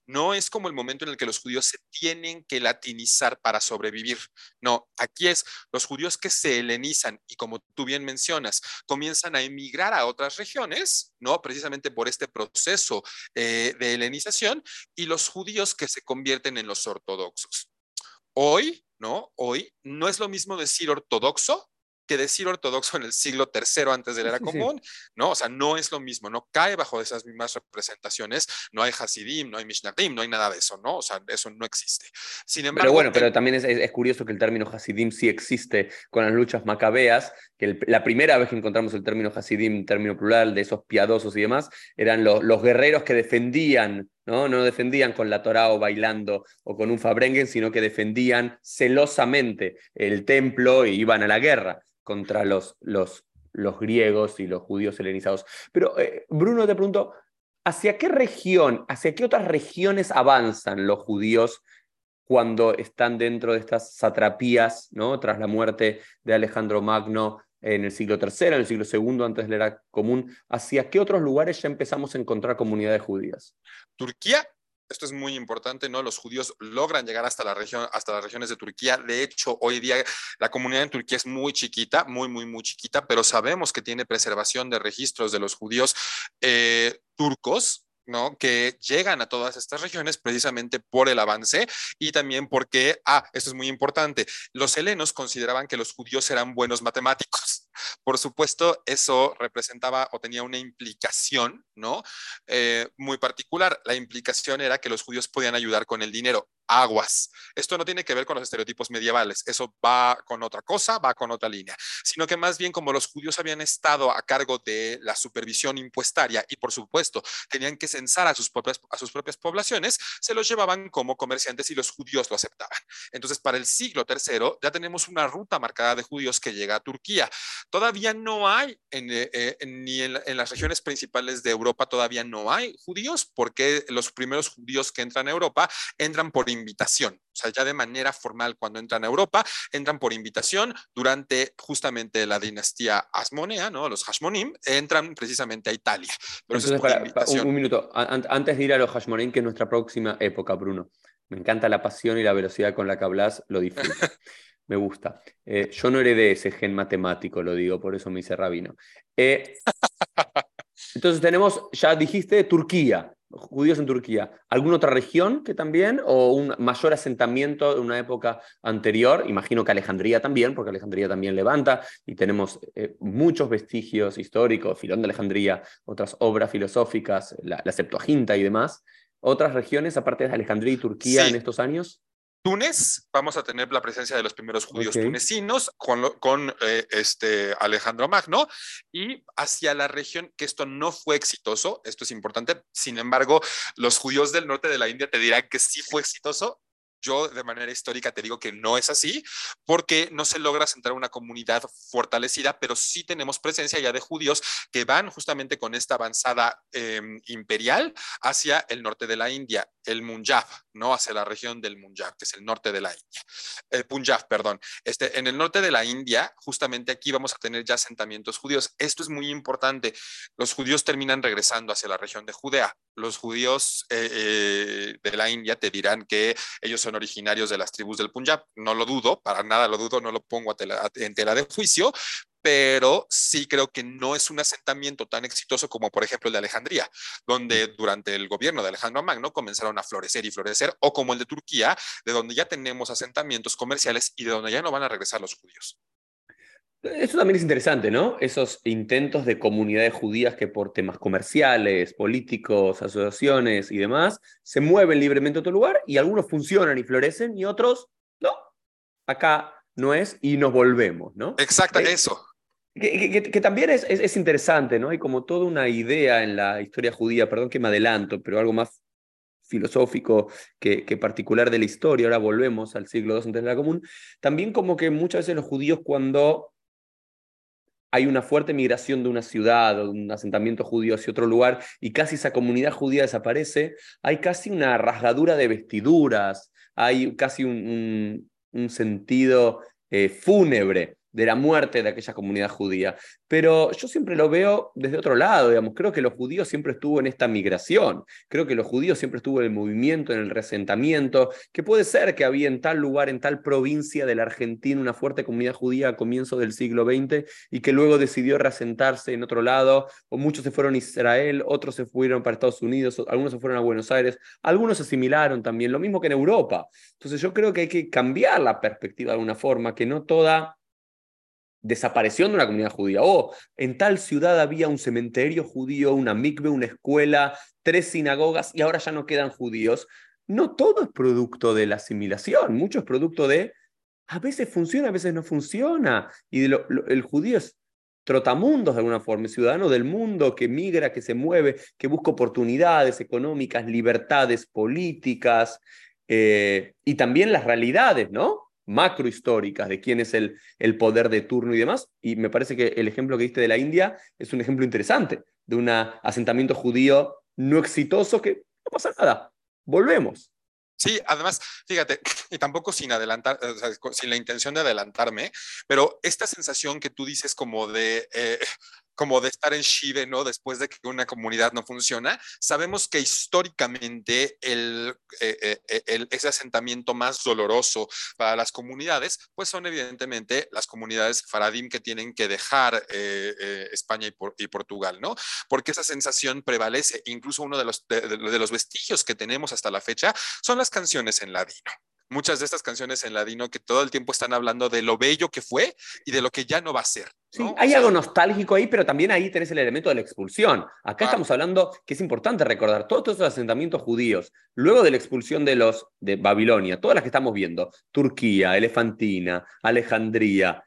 no es como el momento en el que los judíos se tienen que latinizar para sobrevivir. No, aquí es los judíos que se helenizan y, como tú bien mencionas, comienzan a emigrar a otras regiones, ¿no? Precisamente por este proceso eh, de helenización, y los judíos que se convierten en los ortodoxos. Hoy, ¿no? Hoy no es lo mismo decir ortodoxo que decir ortodoxo en el siglo tercero antes de la era Sí, sí. común, ¿no? O sea, no es lo mismo, no cae bajo esas mismas representaciones, no hay Hasidim, no hay Mishnatim, no hay nada de eso, ¿no? O sea, eso no existe. Sin Pero embargo, bueno, el, pero también es, es, es curioso que el término Hasidim sí existe con las luchas macabeas, que el, la primera vez que encontramos el término Hasidim, término plural, de esos piadosos y demás, eran los, los guerreros que defendían, ¿no? No defendían con la Torá o bailando o con un Fabrengen, sino que defendían celosamente el templo y iban a la guerra contra los, los, los griegos y los judíos helenizados. Pero, eh, Bruno, te pregunto, ¿hacia qué región, hacia qué otras regiones avanzan los judíos cuando están dentro de estas satrapías, ¿no? Tras la muerte de Alejandro Magno en el siglo tercero, en el siglo segundo, antes de la era común? ¿Hacia qué otros lugares ya empezamos a encontrar comunidades judías? Turquía, esto es muy importante, ¿no? Los judíos logran llegar hasta la región, hasta las regiones de Turquía. De hecho, hoy día la comunidad en Turquía es muy chiquita, muy, muy, muy chiquita, pero sabemos que tiene preservación de registros de los judíos eh, turcos, ¿no? Que llegan a todas estas regiones precisamente por el avance y también porque, ah, esto es muy importante, los helenos consideraban que los judíos eran buenos matemáticos. Por supuesto, eso representaba o tenía una implicación, ¿no? Eh, muy particular. La implicación era que los judíos podían ayudar con el dinero. Aguas. Esto no tiene que ver con los estereotipos medievales, eso va con otra cosa, va con otra línea, sino que más bien como los judíos habían estado a cargo de la supervisión impuestaria y por supuesto tenían que censar a sus propias, a sus propias poblaciones, se los llevaban como comerciantes y los judíos lo aceptaban. Entonces, para el siglo tercero ya tenemos una ruta marcada de judíos que llega a Turquía. Todavía no hay, en, eh, ni en, en las regiones principales de Europa, todavía no hay judíos, porque los primeros judíos que entran a Europa entran por invitación. O sea, ya de manera formal, cuando entran a Europa, entran por invitación durante justamente la dinastía Asmonea, ¿no? Los Hashmonim, entran precisamente a Italia, pero eso es Entonces, por para, para un, invitación. un, minuto, an, antes de ir a los Hashmonaim, que es nuestra próxima época, Bruno. Me encanta la pasión y la velocidad con la que hablas, lo disfruto. Me gusta. Eh, yo no heredé ese gen matemático, lo digo, por eso me hice rabino. Eh, Entonces tenemos, ya dijiste, Turquía, judíos en Turquía. ¿Alguna otra región que también? ¿O un mayor asentamiento de una época anterior? Imagino que Alejandría también, porque Alejandría también levanta y tenemos eh, muchos vestigios históricos, Filón de Alejandría, otras obras filosóficas, la, la Septuaginta y demás. ¿Otras regiones, aparte de Alejandría y Turquía, en Sí, estos años? Túnez, vamos a tener la presencia de los primeros Ok. judíos tunecinos con, lo, con eh, este Alejandro Magno, y hacia la región, que esto no fue exitoso, esto es importante, sin embargo, los judíos del norte de la India te dirán que sí fue exitoso. Yo de manera histórica te digo que no es así, porque no se logra centrar una comunidad fortalecida, pero sí tenemos presencia ya de judíos que van justamente con esta avanzada eh, imperial hacia el norte de la India, el Punjab, ¿no? Hacia la región del Punjab, que es el norte de la India. El Punjab, perdón. Este, en el norte de la India, justamente aquí vamos a tener ya asentamientos judíos. Esto es muy importante. Los judíos terminan regresando hacia la región de Judea. Los judíos eh, eh, de la India te dirán que ellos son originarios de las tribus del Punjab. No lo dudo, para nada lo dudo, no lo pongo a tela, en tela de juicio, pero sí creo que no es un asentamiento tan exitoso como, por ejemplo, el de Alejandría, donde durante el gobierno de Alejandro Magno comenzaron a florecer y florecer, o como el de Turquía, de donde ya tenemos asentamientos comerciales y de donde ya no van a regresar los judíos. Eso también es interesante, ¿no? Esos intentos de comunidades judías que por temas comerciales, políticos, asociaciones y demás, se mueven libremente a otro lugar y algunos funcionan y florecen y otros, no, acá no es y nos volvemos, ¿no? Exacta, Eh, eso. que, que, que, también es, es, es interesante, ¿no? Hay como toda una idea en la historia judía, perdón que me adelanto, pero algo más filosófico que, que particular de la historia, ahora volvemos al siglo segundo antes de la común, también como que muchas veces los judíos cuando hay una fuerte migración de una ciudad o de un asentamiento judío hacia otro lugar y casi esa comunidad judía desaparece, hay casi una rasgadura de vestiduras, hay casi un, un, un sentido eh, fúnebre de la muerte de aquella comunidad judía. Pero yo siempre lo veo desde otro lado, digamos. Creo que los judíos siempre estuvo en esta migración. Creo que los judíos siempre estuvo en el movimiento, en el resentamiento, que puede ser que había en tal lugar, en tal provincia de la Argentina, una fuerte comunidad judía a comienzos del siglo veinte y que luego decidió reasentarse en otro lado, o muchos se fueron a Israel, otros se fueron para Estados Unidos, algunos se fueron a Buenos Aires, algunos se asimilaron también, lo mismo que en Europa. Entonces yo creo que hay que cambiar la perspectiva de alguna forma, que no toda desaparición de una comunidad judía. O oh, en tal ciudad había un cementerio judío, una mikve, una escuela, tres sinagogas y ahora ya no quedan judíos. No todo es producto de la asimilación, mucho es producto de, a veces funciona, a veces no funciona. Y de lo, lo, el judío es trotamundos de alguna forma, ciudadano del mundo que migra, que se mueve, que busca oportunidades económicas, libertades políticas, eh, y también las realidades, ¿no? Macrohistóricas de quién es el, el poder de turno y demás. Y me parece que el ejemplo que diste de la India es un ejemplo interesante de un asentamiento judío no exitoso que no pasa nada. Volvemos. Sí, además, fíjate, y tampoco sin adelantar, o sea, sin la intención de adelantarme, pero esta sensación que tú dices como de, eh, como de estar en Shive, ¿no? Después de que una comunidad no funciona, sabemos que históricamente el, eh, eh, el, ese asentamiento más doloroso para las comunidades, pues son evidentemente las comunidades faradim que tienen que dejar eh, eh, España y, por, y, Portugal, ¿no? Porque esa sensación prevalece, incluso uno de los, de, de los vestigios que tenemos hasta la fecha son las canciones en ladino. Muchas de estas canciones en ladino que todo el tiempo están hablando de lo bello que fue y de lo que ya no va a ser, ¿no? Sí, hay o sea, algo nostálgico ahí, pero también ahí tenés el elemento de la expulsión. Acá claro. estamos hablando que es importante recordar todos estos asentamientos judíos, luego de la expulsión de los de Babilonia, todas las que estamos viendo, Turquía, Elefantina, Alejandría,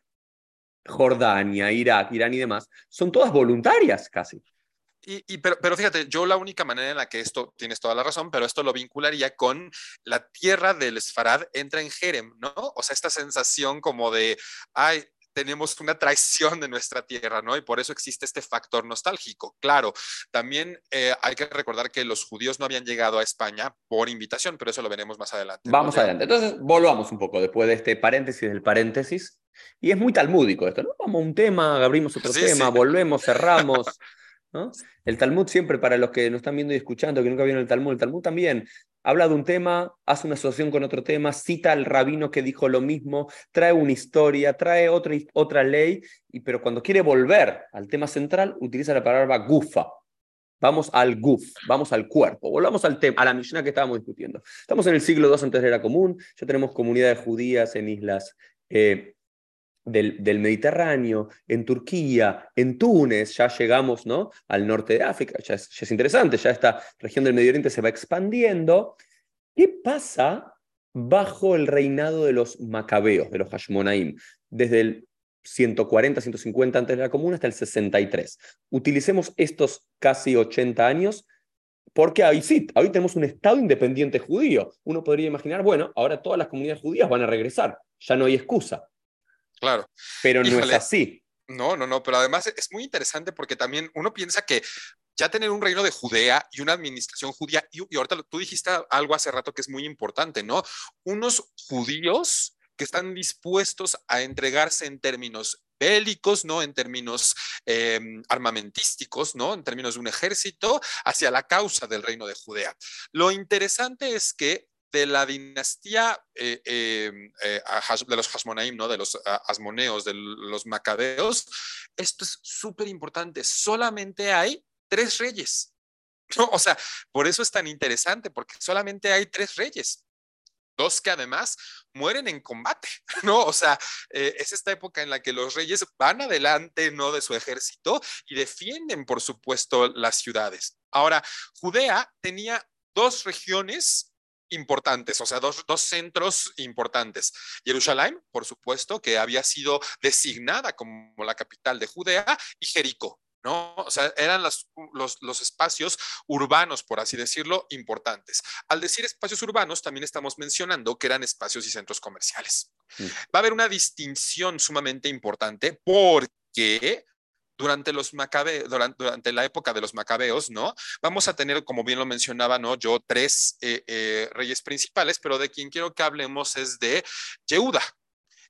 Jordania, Irak, Irán y demás, son todas voluntarias casi. Y, y pero, pero, fíjate, yo la única manera en la que esto, tienes toda la razón, pero esto lo vincularía con la tierra del Esfarad entra en Jerem, ¿no? O sea, esta sensación como de, ay, tenemos una traición de nuestra tierra, ¿no? Y por eso existe este factor nostálgico. Claro, también eh, hay que recordar que los judíos no habían llegado a España por invitación, pero eso lo veremos más adelante, ¿no, Vamos Leo? adelante. Entonces, volvamos un poco después de este paréntesis del paréntesis. Y es muy talmúdico esto, ¿no? Vamos a un tema, abrimos otro Sí, tema, sí. volvemos, cerramos, ¿no? El Talmud siempre, para los que nos están viendo y escuchando, que nunca vieron el Talmud, el Talmud también habla de un tema, hace una asociación con otro tema, cita al rabino que dijo lo mismo, trae una historia, trae otra, otra ley, y, pero cuando quiere volver al tema central, utiliza la palabra gufa. Vamos al guf, vamos al cuerpo, volvamos al tema, a la Mishnah que estábamos discutiendo. Estamos en el siglo dos antes de la era común, ya tenemos comunidades judías en islas eh, del, del Mediterráneo, en Turquía, en Túnez, ya llegamos, ¿no?, al norte de África, ya es, ya es interesante, ya esta región del Medio Oriente se va expandiendo. ¿Qué pasa bajo el reinado de los macabeos, de los Hashmonaim? Desde el ciento cuarenta, ciento cincuenta antes de la comuna hasta el sesenta y tres. Utilicemos estos casi ochenta años porque ahí sí, ahí tenemos un Estado independiente judío. Uno podría imaginar, bueno, ahora todas las comunidades judías van a regresar, ya no hay excusa. Claro. Pero no es Híjole, así. no, no, no, pero además es muy interesante porque también uno piensa que ya tener un reino de Judea y una administración judía, y, y ahorita tú dijiste algo hace rato que es muy importante, ¿no? Unos judíos que están dispuestos a entregarse en términos bélicos, ¿no? En términos eh, armamentísticos, ¿no? En términos de un ejército hacia la causa del reino de Judea. Lo interesante es que de la dinastía eh, eh, eh, de los Hasmonaim, ¿no? De los uh, asmoneos, de los macabeos, esto es súper importante. Solamente hay tres reyes. ¿No? O sea, por eso es tan interesante, porque solamente hay tres reyes. Dos que además mueren en combate, ¿no? O sea, eh, es esta época en la que los reyes van adelante, ¿no? De su ejército y defienden, por supuesto, las ciudades. Ahora, Judea tenía dos regiones importantes, o sea, dos, dos centros importantes. Jerusalén, por supuesto, que había sido designada como la capital de Judea, y Jericó, ¿no? O sea, eran las, los, los espacios urbanos, por así decirlo, importantes. Al decir espacios urbanos, también estamos mencionando que eran espacios y centros comerciales. Mm. Va a haber una distinción sumamente importante porque durante los macabeos, durante, durante, la época de los macabeos, ¿no? Vamos a tener, como bien lo mencionaba, ¿no? Yo, tres eh, eh, reyes principales, pero de quien quiero que hablemos es de Yehuda.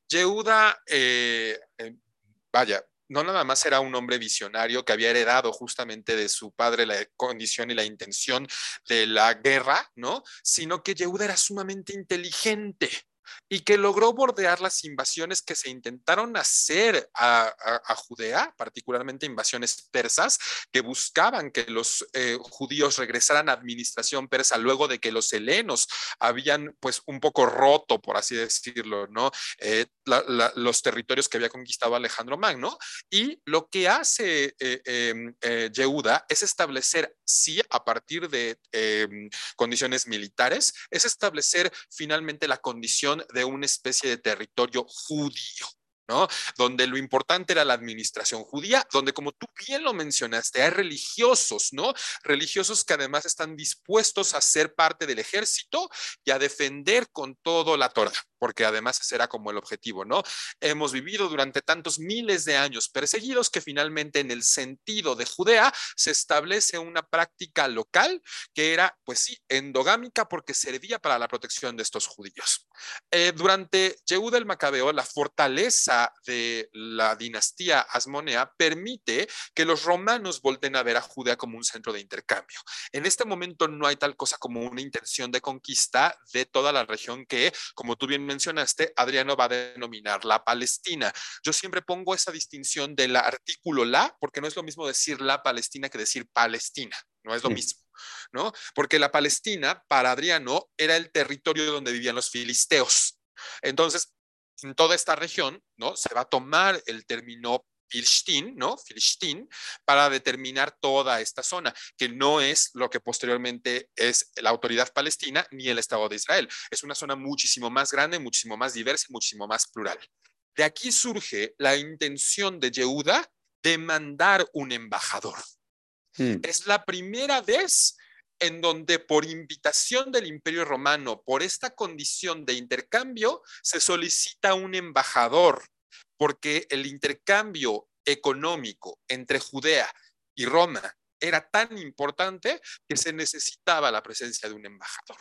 Yehuda, eh, eh, vaya, no nada más era un hombre visionario que había heredado justamente de su padre la condición y la intención de la guerra, ¿no? Sino que Yehuda era sumamente inteligente y que logró bordear las invasiones que se intentaron hacer a, a, a Judea, particularmente invasiones persas, que buscaban que los eh, judíos regresaran a administración persa luego de que los helenos habían pues un poco roto, por así decirlo, ¿no? Eh, la, la, los territorios que había conquistado Alejandro Magno. Y lo que hace eh, eh, eh, Yehuda es establecer, sí, a partir de eh, condiciones militares, es establecer finalmente la condición de una especie de territorio judío. ¿No? Donde lo importante era la administración judía, donde como tú bien lo mencionaste, hay religiosos, ¿no? Religiosos que además están dispuestos a ser parte del ejército y a defender con todo la Torah, porque además ese era como el objetivo, ¿no? Hemos vivido durante tantos miles de años perseguidos que finalmente en el sentido de Judea se establece una práctica local que era, pues sí, endogámica porque servía para la protección de estos judíos. Eh, durante Yehuda el Macabeo, la fortaleza de la dinastía asmonea permite que los romanos volten a ver a Judea como un centro de intercambio. En este momento no hay tal cosa como una intención de conquista de toda la región que, como tú bien mencionaste, Adriano va a denominar la Palestina. Yo siempre pongo esa distinción del artículo la, porque no es lo mismo decir la Palestina que decir Palestina, no es lo mismo. ¿No? Porque la Palestina, para Adriano, era el territorio donde vivían los filisteos. Entonces, en toda esta región, ¿no? Se va a tomar el término Filistín, ¿no? Filistín, para determinar toda esta zona, que no es lo que posteriormente es la autoridad palestina ni el Estado de Israel. Es una zona muchísimo más grande, muchísimo más diversa, muchísimo más plural. De aquí surge la intención de Yehuda de mandar un embajador. Mm. Es la primera vez en donde por invitación del Imperio Romano, por esta condición de intercambio, se solicita un embajador, porque el intercambio económico entre Judea y Roma era tan importante que se necesitaba la presencia de un embajador.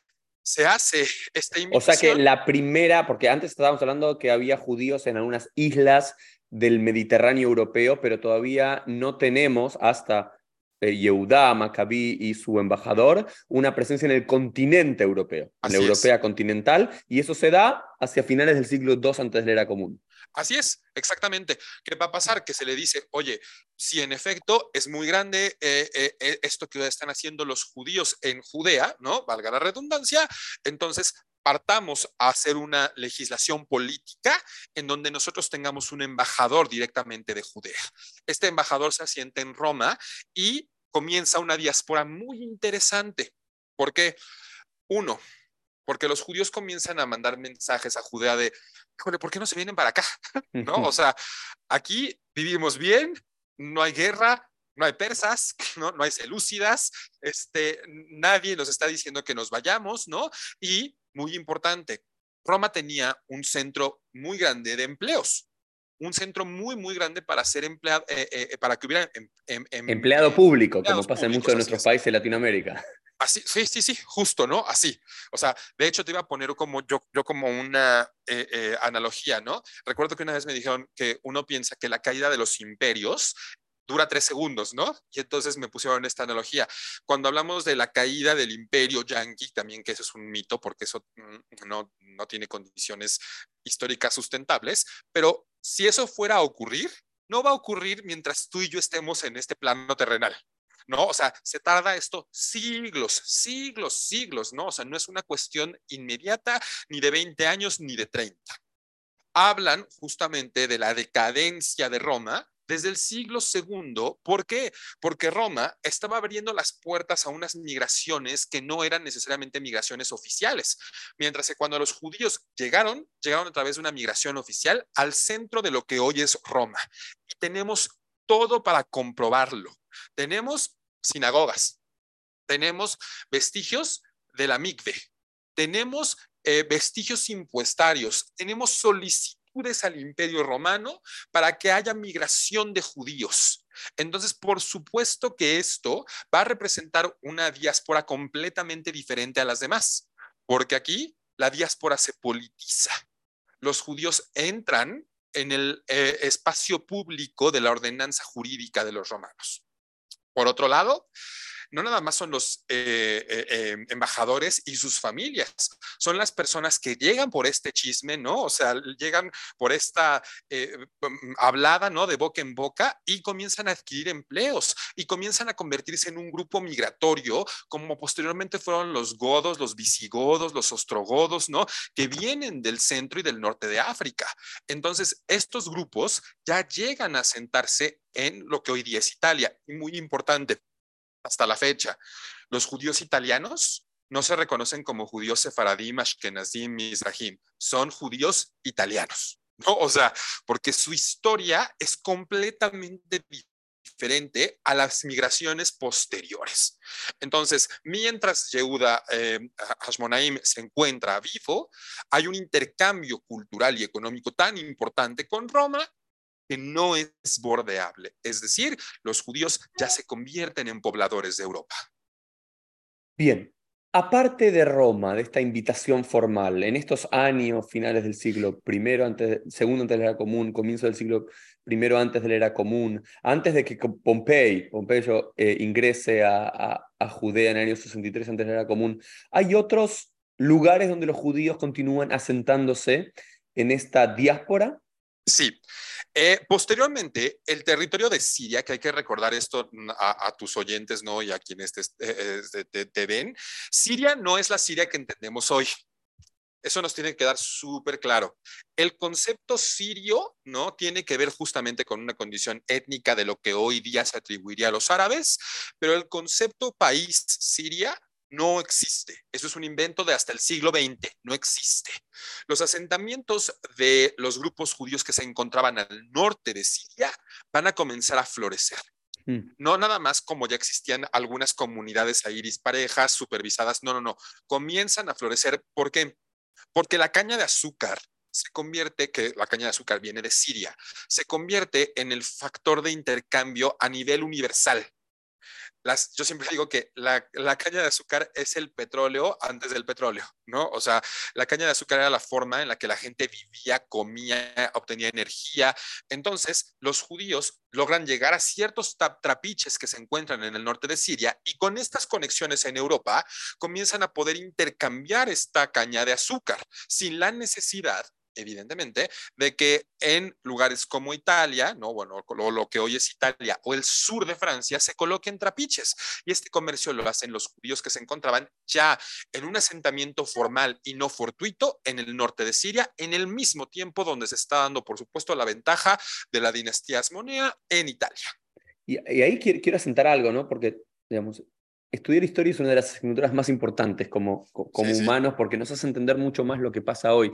Se hace esta invitación. O sea que la primera, porque antes estábamos hablando que había judíos en algunas islas del Mediterráneo europeo, pero todavía no tenemos hasta eh, Yehudá, Macabí y su embajador una presencia en el continente europeo, en Así la europea es. continental, y eso se da hacia finales del siglo dos antes de la era común. Así es, exactamente. ¿Qué va a pasar? Que se le dice, oye, si en efecto es muy grande eh, eh, esto que están haciendo los judíos en Judea, ¿no? Valga la redundancia, entonces partamos a hacer una legislación política en donde nosotros tengamos un embajador directamente de Judea. Este embajador se asienta en Roma y comienza una diáspora muy interesante. ¿Por qué? Uno, porque los judíos comienzan a mandar mensajes a Judea de, híjole, ¿por qué no se vienen para acá? ¿No? O sea, aquí vivimos bien, no hay guerra, no hay persas, no, no hay selúcidas, este, nadie nos está diciendo que nos vayamos, ¿no? Y, muy importante, Roma tenía un centro muy grande de empleos, un centro muy, muy grande para ser empleado, eh, eh, para que hubiera em, em, em, empleado público, como pasa en muchos públicos, de nuestros países de Latinoamérica. Así, sí, sí, sí, justo, ¿no? Así. O sea, de hecho te iba a poner como yo, yo como una eh, eh, analogía, ¿no? Recuerdo que una vez me dijeron que uno piensa que la caída de los imperios dura tres segundos, ¿no? Y entonces me pusieron esta analogía. Cuando hablamos de la caída del imperio yanqui, también que eso es un mito, porque eso mm, no, no tiene condiciones históricas sustentables, pero si eso fuera a ocurrir, no va a ocurrir mientras tú y yo estemos en este plano terrenal. ¿No? O sea, se tarda esto siglos, siglos, siglos, ¿no? O sea, no es una cuestión inmediata ni de veinte años ni de treinta. Hablan justamente de la decadencia de Roma desde el siglo segundo. ¿Por qué? Porque Roma estaba abriendo las puertas a unas migraciones que no eran necesariamente migraciones oficiales. Mientras que cuando los judíos llegaron, llegaron a través de una migración oficial al centro de lo que hoy es Roma. Y tenemos todo para comprobarlo. Tenemos sinagogas, tenemos vestigios de la mikve, tenemos eh, vestigios impuestarios, tenemos solicitudes al Imperio Romano para que haya migración de judíos. Entonces, por supuesto que esto va a representar una diáspora completamente diferente a las demás, porque aquí la diáspora se politiza. los judíos entran en el eh, espacio público de la ordenanza jurídica de los romanos. Por otro lado, no nada más son los eh, eh, embajadores y sus familias, son las personas que llegan por este chisme, ¿no? O sea, llegan por esta eh, hablada, ¿no? De boca en boca y comienzan a adquirir empleos y comienzan a convertirse en un grupo migratorio, como posteriormente fueron los godos, los visigodos, los ostrogodos, ¿no? Que vienen del centro y del norte de África. Entonces, estos grupos ya llegan a sentarse en lo que hoy día es Italia. Y muy importante, hasta la fecha, los judíos italianos no se reconocen como judíos sefaradim, ashkenazim, mizrahim, son judíos italianos, ¿no? O sea, porque su historia es completamente diferente a las migraciones posteriores. Entonces, mientras Yehuda eh, Hashmonaim se encuentra vivo, hay un intercambio cultural y económico tan importante con Roma que no es bordeable. Es decir, los judíos ya se convierten en pobladores de Europa. Bien, aparte de Roma, de esta invitación formal, en estos años finales del siglo primero, antes, segundo antes de la era común, comienzo del siglo primero antes de la era común, antes de que Pompey, Pompeyo eh, ingrese a, a, a Judea en el año sesenta y tres antes de la era común, hay otros lugares donde los judíos continúan asentándose en esta diáspora. Sí. Eh, posteriormente, el territorio de Siria, que hay que recordar esto a, a tus oyentes, ¿no? Y a quienes te, eh, te, te ven, Siria no es la Siria que entendemos hoy. Eso nos tiene que quedar súper claro. El concepto sirio, ¿no? Tiene que ver justamente con una condición étnica de lo que hoy día se atribuiría a los árabes, pero el concepto país Siria no existe. Eso es un invento de hasta el siglo veinte, no existe. Los asentamientos de los grupos judíos que se encontraban al norte de Siria van a comenzar a florecer. Mm. No nada más como ya existían algunas comunidades ahí disparejas, supervisadas, no, no, no. Comienzan a florecer. ¿Por qué? Porque la caña de azúcar se convierte, que la caña de azúcar viene de Siria, se convierte en el factor de intercambio a nivel universal. Las, yo siempre digo que la, la caña de azúcar es el petróleo antes del petróleo, ¿no? O sea, la caña de azúcar era la forma en la que la gente vivía, comía, obtenía energía. Entonces, los judíos logran llegar a ciertos trapiches que se encuentran en el norte de Siria y con estas conexiones en Europa comienzan a poder intercambiar esta caña de azúcar sin la necesidad, evidentemente, de que en lugares como Italia, ¿no? Bueno, lo, lo que hoy es Italia o el sur de Francia, se coloquen trapiches. Y este comercio lo hacen los judíos que se encontraban ya en un asentamiento formal y no fortuito en el norte de Siria, en el mismo tiempo donde se está dando, por supuesto, la ventaja de la dinastía Asmonea en Italia. Y, y ahí quiero, quiero asentar algo, ¿no? Porque, digamos, estudiar historia es una de las asignaturas más importantes como, como sí, humanos, sí. Porque nos hace entender mucho más lo que pasa hoy.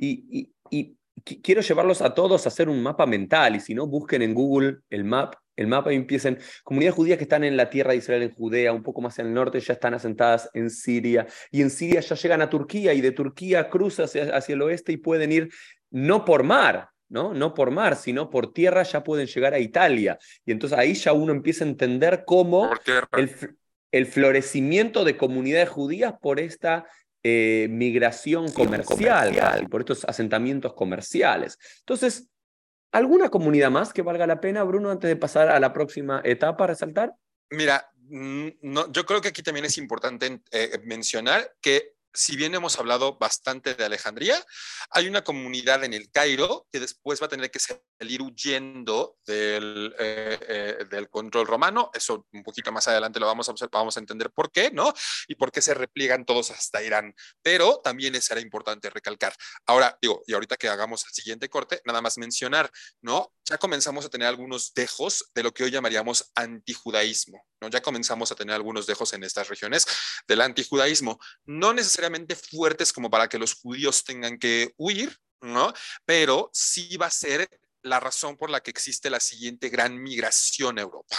Y, y, y quiero llevarlos a todos a hacer un mapa mental, y si no, busquen en Google el, map, el mapa y empiecen. Comunidades judías que están en la tierra de Israel, en Judea, un poco más en el norte, ya están asentadas en Siria, y en Siria ya llegan a Turquía, y de Turquía cruzan hacia, hacia el oeste y pueden ir no por mar, ¿no? No por mar, sino por tierra ya pueden llegar a Italia. Y entonces ahí ya uno empieza a entender cómo el, el florecimiento de comunidades judías por esta eh, migración comercial, comercial, por estos asentamientos comerciales. Entonces, ¿alguna comunidad más que valga la pena, Bruno, antes de pasar a la próxima etapa a resaltar? Mira, no, yo creo que aquí también es importante eh, mencionar que si bien hemos hablado bastante de Alejandría, hay una comunidad en el Cairo que después va a tener que salir huyendo del, eh, eh, del control romano. Eso un poquito más adelante lo vamos a observar, vamos a entender por qué, ¿no? Y por qué se repliegan todos hasta Irán. Pero también será importante recalcar. Ahora, digo, y ahorita que hagamos el siguiente corte, nada más mencionar, ¿no? Ya comenzamos a tener algunos dejos de lo que hoy llamaríamos antijudaísmo, ¿no? Ya comenzamos a tener algunos dejos en estas regiones del antijudaísmo. No necesariamente fuertes como para que los judíos tengan que huir, ¿no? Pero sí va a ser la razón por la que existe la siguiente gran migración a Europa.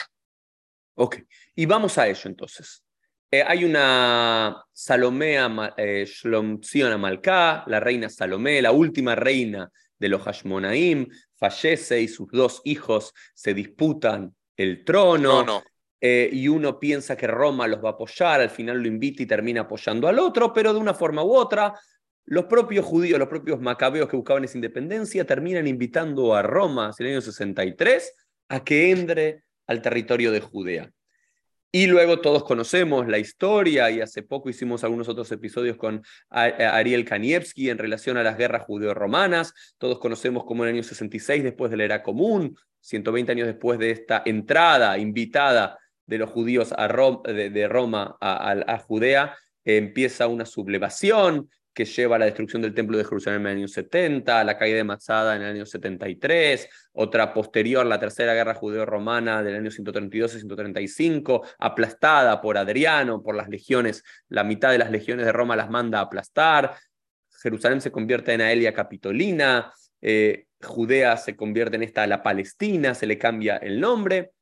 Ok, y vamos a ello entonces. Eh, hay una Salomea eh, Shlomzion Amalcá, la reina Salomé, la última reina de los Hashmonaim, fallece y sus dos hijos se disputan el trono. No, no. Eh, y uno piensa que Roma los va a apoyar, al final lo invita y termina apoyando al otro, pero de una forma u otra, los propios judíos, los propios macabeos que buscaban esa independencia, terminan invitando a Roma hacia el año sesenta y tres a que entre al territorio de Judea. Y luego todos conocemos la historia, y hace poco hicimos algunos otros episodios con Ariel Kanievski en relación a las guerras judeo-romanas. Todos conocemos cómo en el año sesenta y seis, después de la Era Común, ciento veinte años después de esta entrada invitada de los judíos a Roma, de, de Roma a, a, a Judea, eh, empieza una sublevación que lleva a la destrucción del Templo de Jerusalén en el año setenta, a la caída de Masada en el año setenta y tres, otra posterior, la Tercera Guerra Judeo-Romana del año ciento treinta y dos y ciento treinta y cinco, aplastada por Adriano, por las legiones, la mitad de las legiones de Roma las manda a aplastar, Jerusalén se convierte en Aelia Capitolina, eh, Judea se convierte en esta la Palestina, se le cambia el nombre,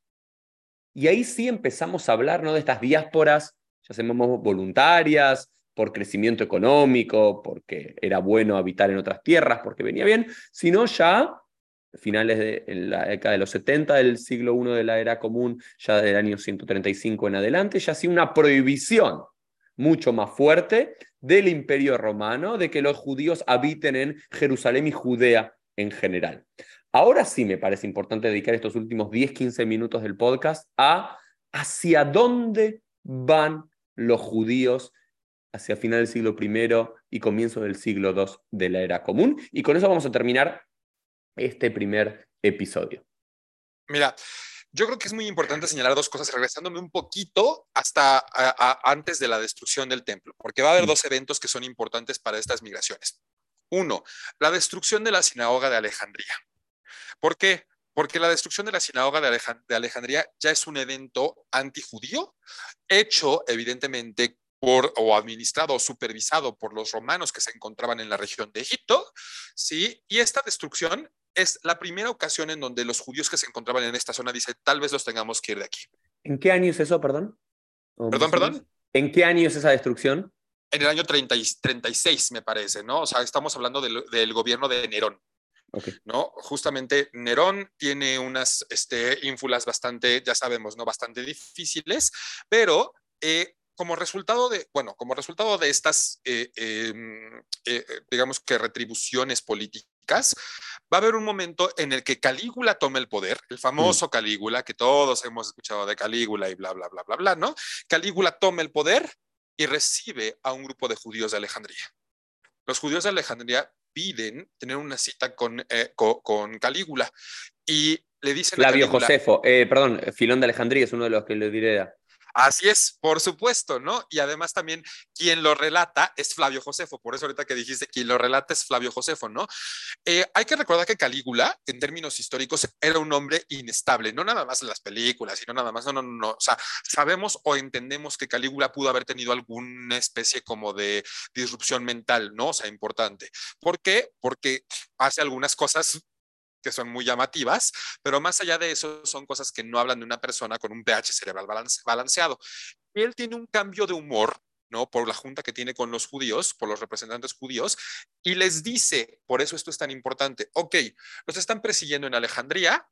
y ahí sí empezamos a hablar, ¿no?, de estas diásporas, ya llamamos voluntarias, por crecimiento económico, porque era bueno habitar en otras tierras, porque venía bien, sino ya finales de en la década de los setenta del siglo primero de la Era Común, ya del año ciento treinta y cinco en adelante, ya sí una prohibición mucho más fuerte del Imperio Romano de que los judíos habiten en Jerusalén y Judea en general. Ahora sí me parece importante dedicar estos últimos diez, quince minutos del podcast a hacia dónde van los judíos hacia final del siglo primero y comienzo del siglo segundo de la Era Común. Y con eso vamos a terminar este primer episodio. Mira, yo creo que es muy importante señalar dos cosas, regresándome un poquito hasta a, a, antes de la destrucción del templo, porque va a haber dos eventos que son importantes para estas migraciones. Uno, la destrucción de la sinagoga de Alejandría. ¿Por qué? Porque la destrucción de la sinagoga de, Alejand- de Alejandría ya es un evento antijudío, hecho evidentemente por, o administrado o supervisado por los romanos que se encontraban en la región de Egipto, ¿sí? Y esta destrucción es la primera ocasión en donde los judíos que se encontraban en esta zona dicen, tal vez los tengamos que ir de aquí. ¿En qué año es eso, perdón? ¿O Perdón, más o menos? perdón. ¿En qué año es esa destrucción? En el año treinta y, treinta y seis, me parece, ¿no? O sea, estamos hablando del, del gobierno de Nerón. Okay. ¿No? Justamente Nerón tiene unas este, ínfulas bastante, ya sabemos, ¿no? Bastante difíciles, pero eh, como resultado de, bueno, como resultado de estas, eh, eh, eh, digamos que retribuciones políticas, va a haber un momento en el que Calígula toma el poder, el famoso mm. Calígula, que todos hemos escuchado de Calígula y bla, bla, bla, bla, bla, ¿no? Calígula toma el poder y recibe a un grupo de judíos de Alejandría. Los judíos de Alejandría piden tener una cita con, eh, con, con Calígula y le dicen Flavio a Calígula... Josefo, eh, perdón, Filón de Alejandría es uno de los que le diré. Así es, por supuesto, ¿no? Y además también quien lo relata es Flavio Josefo, por eso ahorita que dijiste quien lo relata es Flavio Josefo, ¿no? Eh, hay que recordar que Calígula, en términos históricos, era un hombre inestable, no nada más en las películas, sino nada más, no, no, no, o sea, sabemos o entendemos que Calígula pudo haber tenido alguna especie como de disrupción mental, ¿no? O sea, importante. ¿Por qué? Porque hace algunas cosas que son muy llamativas, pero más allá de eso son cosas que no hablan de una persona con un pH cerebral balance, balanceado. Y él tiene un cambio de humor, ¿no? Por la junta que tiene con los judíos, por los representantes judíos, y les dice, por eso esto es tan importante, ok, los están persiguiendo en Alejandría,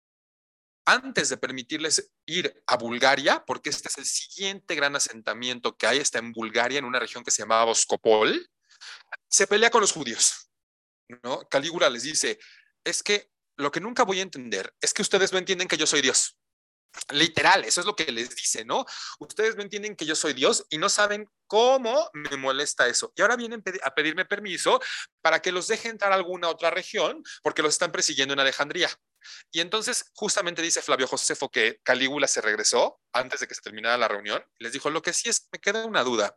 antes de permitirles ir a Bulgaria, porque este es el siguiente gran asentamiento que hay, está en Bulgaria, en una región que se llamaba Boskopol, se pelea con los judíos, ¿no? Calígula les dice, es que lo que nunca voy a entender es que ustedes no entienden que yo soy Dios. Literal, eso es lo que les dice, ¿no? Ustedes no entienden que yo soy Dios y no saben cómo me molesta eso. Y ahora vienen a pedirme permiso para que los deje entrar a alguna otra región porque los están persiguiendo en Alejandría. Y entonces justamente dice Flavio Josefo que Calígula se regresó antes de que se terminara la reunión. Les dijo, lo que sí es, me queda una duda.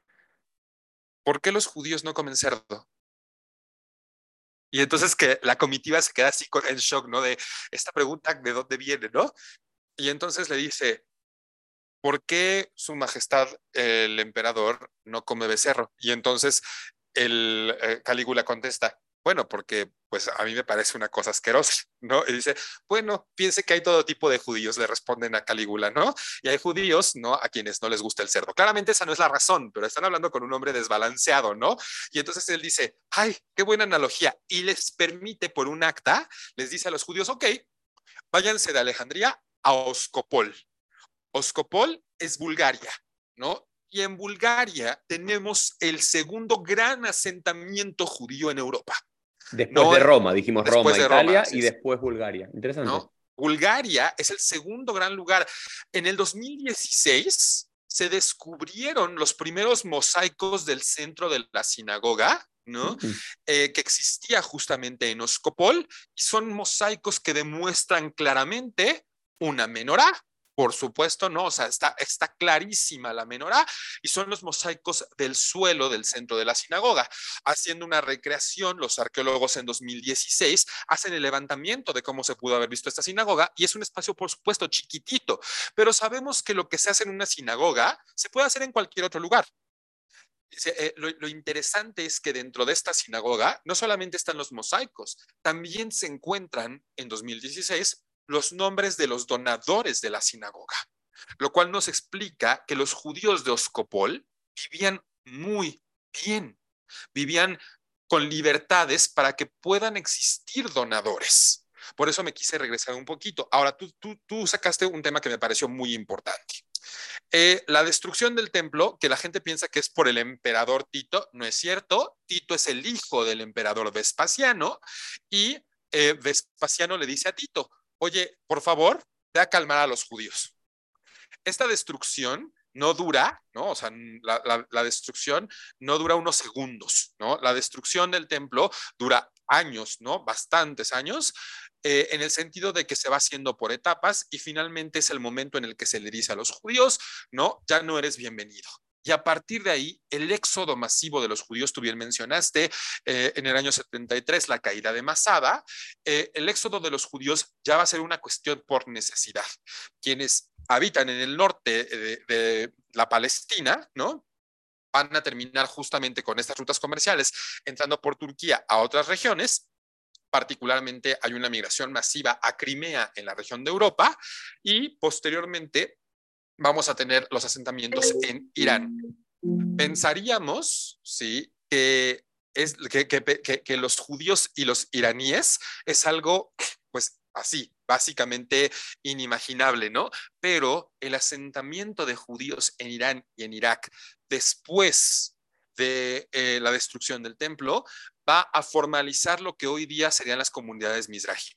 ¿Por qué los judíos no comen cerdo? Y entonces que la comitiva se queda así con el shock, ¿no? De esta pregunta, ¿de dónde viene, no? Y entonces le dice, ¿por qué su majestad el emperador no come becerro? Y entonces el eh, Calígula contesta, bueno, porque pues a mí me parece una cosa asquerosa, ¿no? Y dice, bueno, piense que hay todo tipo de judíos, le responden a Calígula, ¿no? Y hay judíos, ¿no? A quienes no les gusta el cerdo. Claramente esa no es la razón, pero están hablando con un hombre desbalanceado, ¿no? Y entonces él dice, ay, qué buena analogía. Y les permite por un acta, les dice a los judíos, ok, váyanse de Alejandría a Oskopol. Oskopol es Bulgaria, ¿no? Y en Bulgaria tenemos el segundo gran asentamiento judío en Europa. Después No, de Roma, dijimos después Roma, de Roma, Italia así y es, después Bulgaria. Interesante. ¿no? Bulgaria es el segundo gran lugar. En el dos mil dieciséis se descubrieron los primeros mosaicos del centro de la sinagoga, ¿no? Mm. Eh, que existía justamente en Oskopol, y son mosaicos que demuestran claramente una menorá. Por supuesto, ¿no? O sea, está, está clarísima la menorá, y son los mosaicos del suelo del centro de la sinagoga. Haciendo una recreación, los arqueólogos en dos mil dieciséis hacen el levantamiento de cómo se pudo haber visto esta sinagoga, y es un espacio, por supuesto, chiquitito, pero sabemos que lo que se hace en una sinagoga se puede hacer en cualquier otro lugar. Lo, lo, interesante es que dentro de esta sinagoga no solamente están los mosaicos, también se encuentran en dos mil dieciséis los nombres de los donadores de la sinagoga, lo cual nos explica que los judíos de Oskopol vivían muy bien, vivían con libertades para que puedan existir donadores. Por eso me quise regresar un poquito. Ahora, tú, tú, tú sacaste un tema que me pareció muy importante. Eh, la destrucción del templo, que la gente piensa que es por el emperador Tito, no es cierto. Tito es el hijo del emperador Vespasiano, y eh, Vespasiano le dice a Tito, oye, por favor, ve a calmar a los judíos. Esta destrucción no dura, ¿no? O sea, la, la, la, destrucción no dura unos segundos, ¿no? La destrucción del templo dura años, ¿no? Bastantes años, eh, en el sentido de que se va haciendo por etapas, y finalmente es el momento en el que se le dice a los judíos, no, ya no eres bienvenido. Y a partir de ahí, el éxodo masivo de los judíos, tú bien mencionaste, eh, en el año setenta y tres, la caída de Masada, eh, el éxodo de los judíos ya va a ser una cuestión por necesidad. Quienes habitan en el norte de, de la Palestina, ¿no? Van a terminar justamente con estas rutas comerciales, entrando por Turquía a otras regiones. Particularmente hay una migración masiva a Crimea en la región de Europa, y posteriormente vamos a tener los asentamientos en Irán. Pensaríamos, sí, que, es, que, que, que, que los judíos y los iraníes es algo, pues así, básicamente inimaginable, ¿no? Pero el asentamiento de judíos en Irán y en Irak después de eh, la destrucción del templo va a formalizar lo que hoy día serían las comunidades Mizrahi.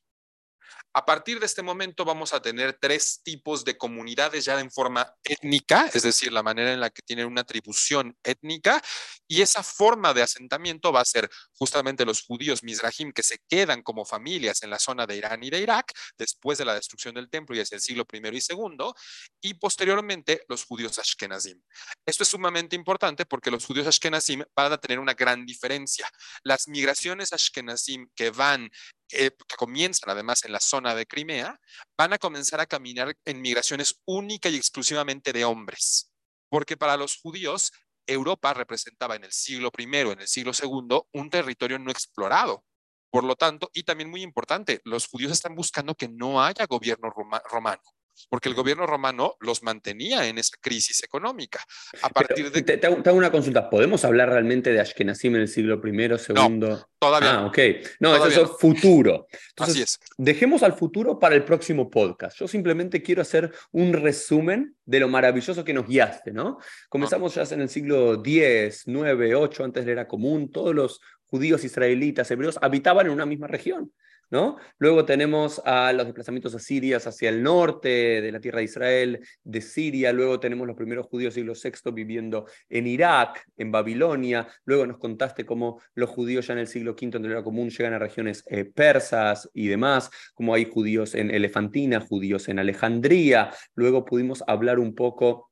A partir de este momento vamos a tener tres tipos de comunidades ya en forma étnica, es decir, la manera en la que tienen una atribución étnica, y esa forma de asentamiento va a ser justamente los judíos Mizrahim, que se quedan como familias en la zona de Irán y de Irak después de la destrucción del templo y es el siglo primero y segundo, y posteriormente los judíos Ashkenazim. Esto es sumamente importante porque los judíos Ashkenazim van a tener una gran diferencia. Las migraciones Ashkenazim que van Eh, que comienzan además en la zona de Crimea, van a comenzar a caminar en migraciones única y exclusivamente de hombres, porque para los judíos Europa representaba en el siglo primero, en el siglo segundo, un territorio no explorado. Por lo tanto, y también muy importante, los judíos están buscando que no haya gobierno roma, romano, porque el gobierno romano los mantenía en esa crisis económica. A Pero partir de... te, te, hago, te hago una consulta. ¿Podemos hablar realmente de Ashkenazim en el siglo primero, No, segundo? todavía Ah, no, ok. No, eso todavía no. es futuro. Así Entonces, es. dejemos al futuro para el próximo podcast. Yo simplemente quiero hacer un resumen de lo maravilloso que nos guiaste, ¿no? Ah. Comenzamos ya en el siglo diez, nueve, ocho, antes de la era común. Todos los judíos israelitas, hebreos, habitaban en una misma región, ¿no? Luego tenemos a los desplazamientos asirios hacia el norte de la tierra de Israel, de Siria. Luego tenemos los primeros judíos siglo sexto viviendo en Irak, en Babilonia. Luego nos contaste cómo los judíos ya en el siglo quinto, en la era común, llegan a regiones eh, persas y demás, como hay judíos en Elefantina, judíos en Alejandría. Luego pudimos hablar un poco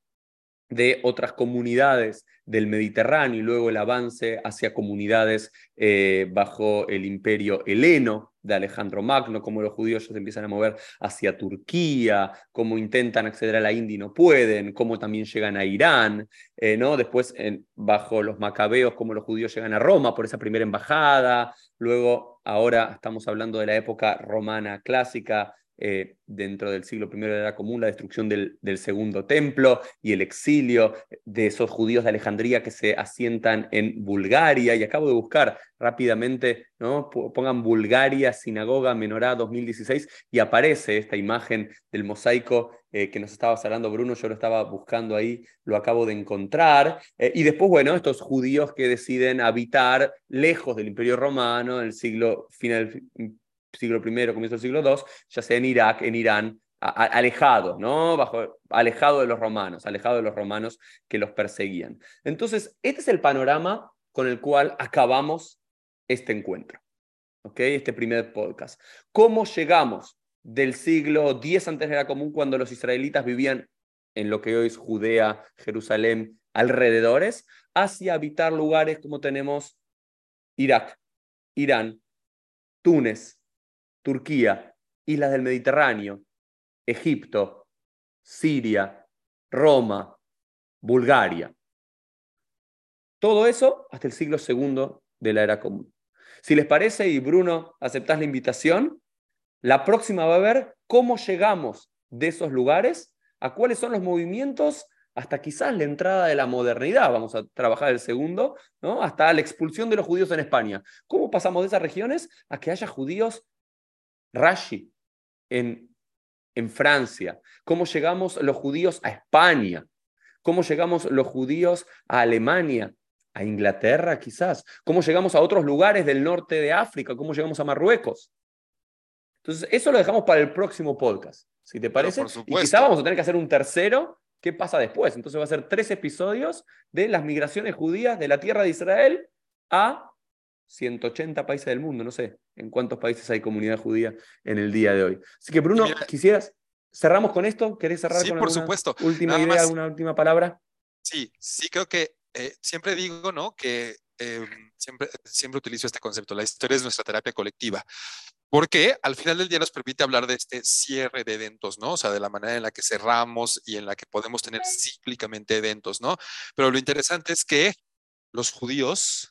de otras comunidades del Mediterráneo y luego el avance hacia comunidades eh, bajo el imperio heleno de Alejandro Magno, cómo los judíos se empiezan a mover hacia Turquía, cómo intentan acceder a la India y no pueden, cómo también llegan a Irán, eh, ¿no? Después en, bajo los macabeos, cómo los judíos llegan a Roma por esa primera embajada. Luego ahora estamos hablando de la época romana clásica, eh, dentro del siglo primero de la Era Común, la destrucción del, del segundo templo y el exilio de esos judíos de Alejandría que se asientan en Bulgaria. Y acabo de buscar rápidamente, ¿no? Pongan Bulgaria, sinagoga, menorá dos mil dieciséis, y aparece esta imagen del mosaico eh, que nos estabas hablando, Bruno. Yo lo estaba buscando ahí, lo acabo de encontrar. Eh, y después, bueno, estos judíos que deciden habitar lejos del Imperio Romano en el siglo, final del siglo primero, comienzo del siglo dos, ya sea en Irak, en Irán, a, a, alejado, ¿no? Bajo, alejado de los romanos, alejado de los romanos que los perseguían. Entonces, este es el panorama con el cual acabamos este encuentro, ¿ok? Este primer podcast. ¿Cómo llegamos del siglo diez antes de la Era Común, cuando los israelitas vivían en lo que hoy es Judea, Jerusalén, alrededores, hacia habitar lugares como tenemos Irak, Irán, Túnez, Turquía, islas del Mediterráneo, Egipto, Siria, Roma, Bulgaria? Todo eso hasta el siglo segundo de la Era Común. Si les parece, y Bruno, aceptás la invitación, la próxima va a ver cómo llegamos de esos lugares a cuáles son los movimientos hasta quizás la entrada de la modernidad. Vamos a trabajar el segundo, ¿no? Hasta la expulsión de los judíos en España. ¿Cómo pasamos de esas regiones a que haya judíos Rashi en, en Francia? ¿Cómo llegamos los judíos a España? ¿Cómo llegamos los judíos a Alemania? ¿A Inglaterra quizás? ¿Cómo llegamos a otros lugares del norte de África? ¿Cómo llegamos a Marruecos? Entonces, eso lo dejamos para el próximo podcast, si te Pero parece. por Y quizás supuesto. vamos a tener que hacer un tercero. ¿Qué pasa después? Entonces va a ser tres episodios de las migraciones judías de la tierra de Israel a ciento ochenta países del mundo. No sé en cuántos países hay comunidad judía en el día de hoy. Así que, Y Bruno, mira, ¿quisieras? ¿Cerramos con esto? ¿Querés cerrar sí, con por alguna supuesto. última Nada idea, más, alguna última palabra? sí, sí creo que eh, siempre digo, ¿no? Que eh, siempre, siempre utilizo este concepto. La historia es nuestra terapia colectiva. Porque al final del día nos permite hablar de este cierre de eventos, ¿no? O sea, de la manera en la que cerramos y en la que podemos tener cíclicamente eventos, ¿no? Pero lo interesante es que los judíos,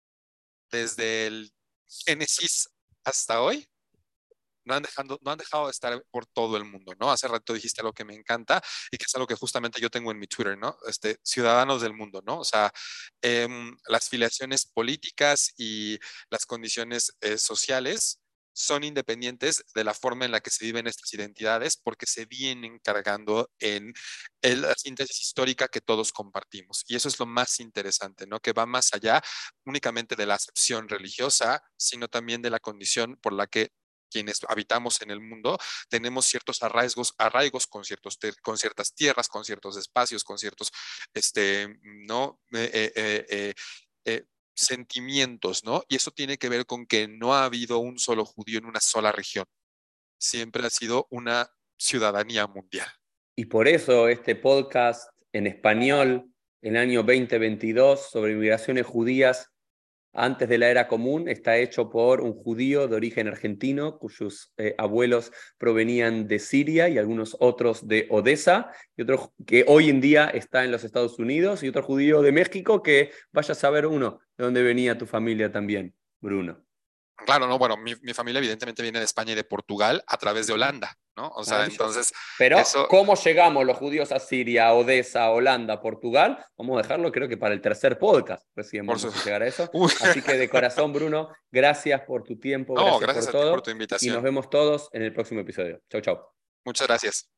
desde el Génesis hasta hoy, no han, dejado, no han dejado de estar por todo el mundo, ¿no? Hace rato dijiste algo que me encanta y que es algo que justamente yo tengo en mi Twitter, ¿no? Este, ciudadanos del mundo, ¿no? O sea, eh, las filiaciones políticas y las condiciones eh, sociales son independientes de la forma en la que se viven estas identidades porque se vienen cargando en el, la síntesis histórica que todos compartimos. Y eso es lo más interesante, ¿no? Que va más allá únicamente de la acepción religiosa, sino también de la condición por la que quienes habitamos en el mundo tenemos ciertos arraigos, arraigos con, ciertos con ciertas tierras, con ciertos espacios, con ciertos, este, ¿no? Eh, eh, eh, eh, eh, sentimientos, ¿no? Y eso tiene que ver con que no ha habido un solo judío en una sola región. Siempre ha sido una ciudadanía mundial. Y por eso este podcast en español, en el año veinte veintidós, sobre migraciones judías antes de la Era Común, está hecho por un judío de origen argentino, cuyos eh, abuelos provenían de Siria y algunos otros de Odessa, y otro que hoy en día está en los Estados Unidos, y otro judío de México, que vaya a saber uno de dónde venía tu familia también, Bruno. Claro, no, bueno, mi, mi familia evidentemente viene de España y de Portugal a través de Holanda, ¿no? O sea, entonces, pero, eso... ¿cómo llegamos los judíos a Siria, Odessa, Holanda, Portugal? Vamos a dejarlo, creo que para el tercer podcast recién Por vamos su... a llegar a eso. Uy. Así que de corazón, Bruno, gracias por tu tiempo, No, gracias gracias por a ti por todo, tu y nos invitación. vemos todos en el próximo episodio. Chau, chau. Muchas gracias.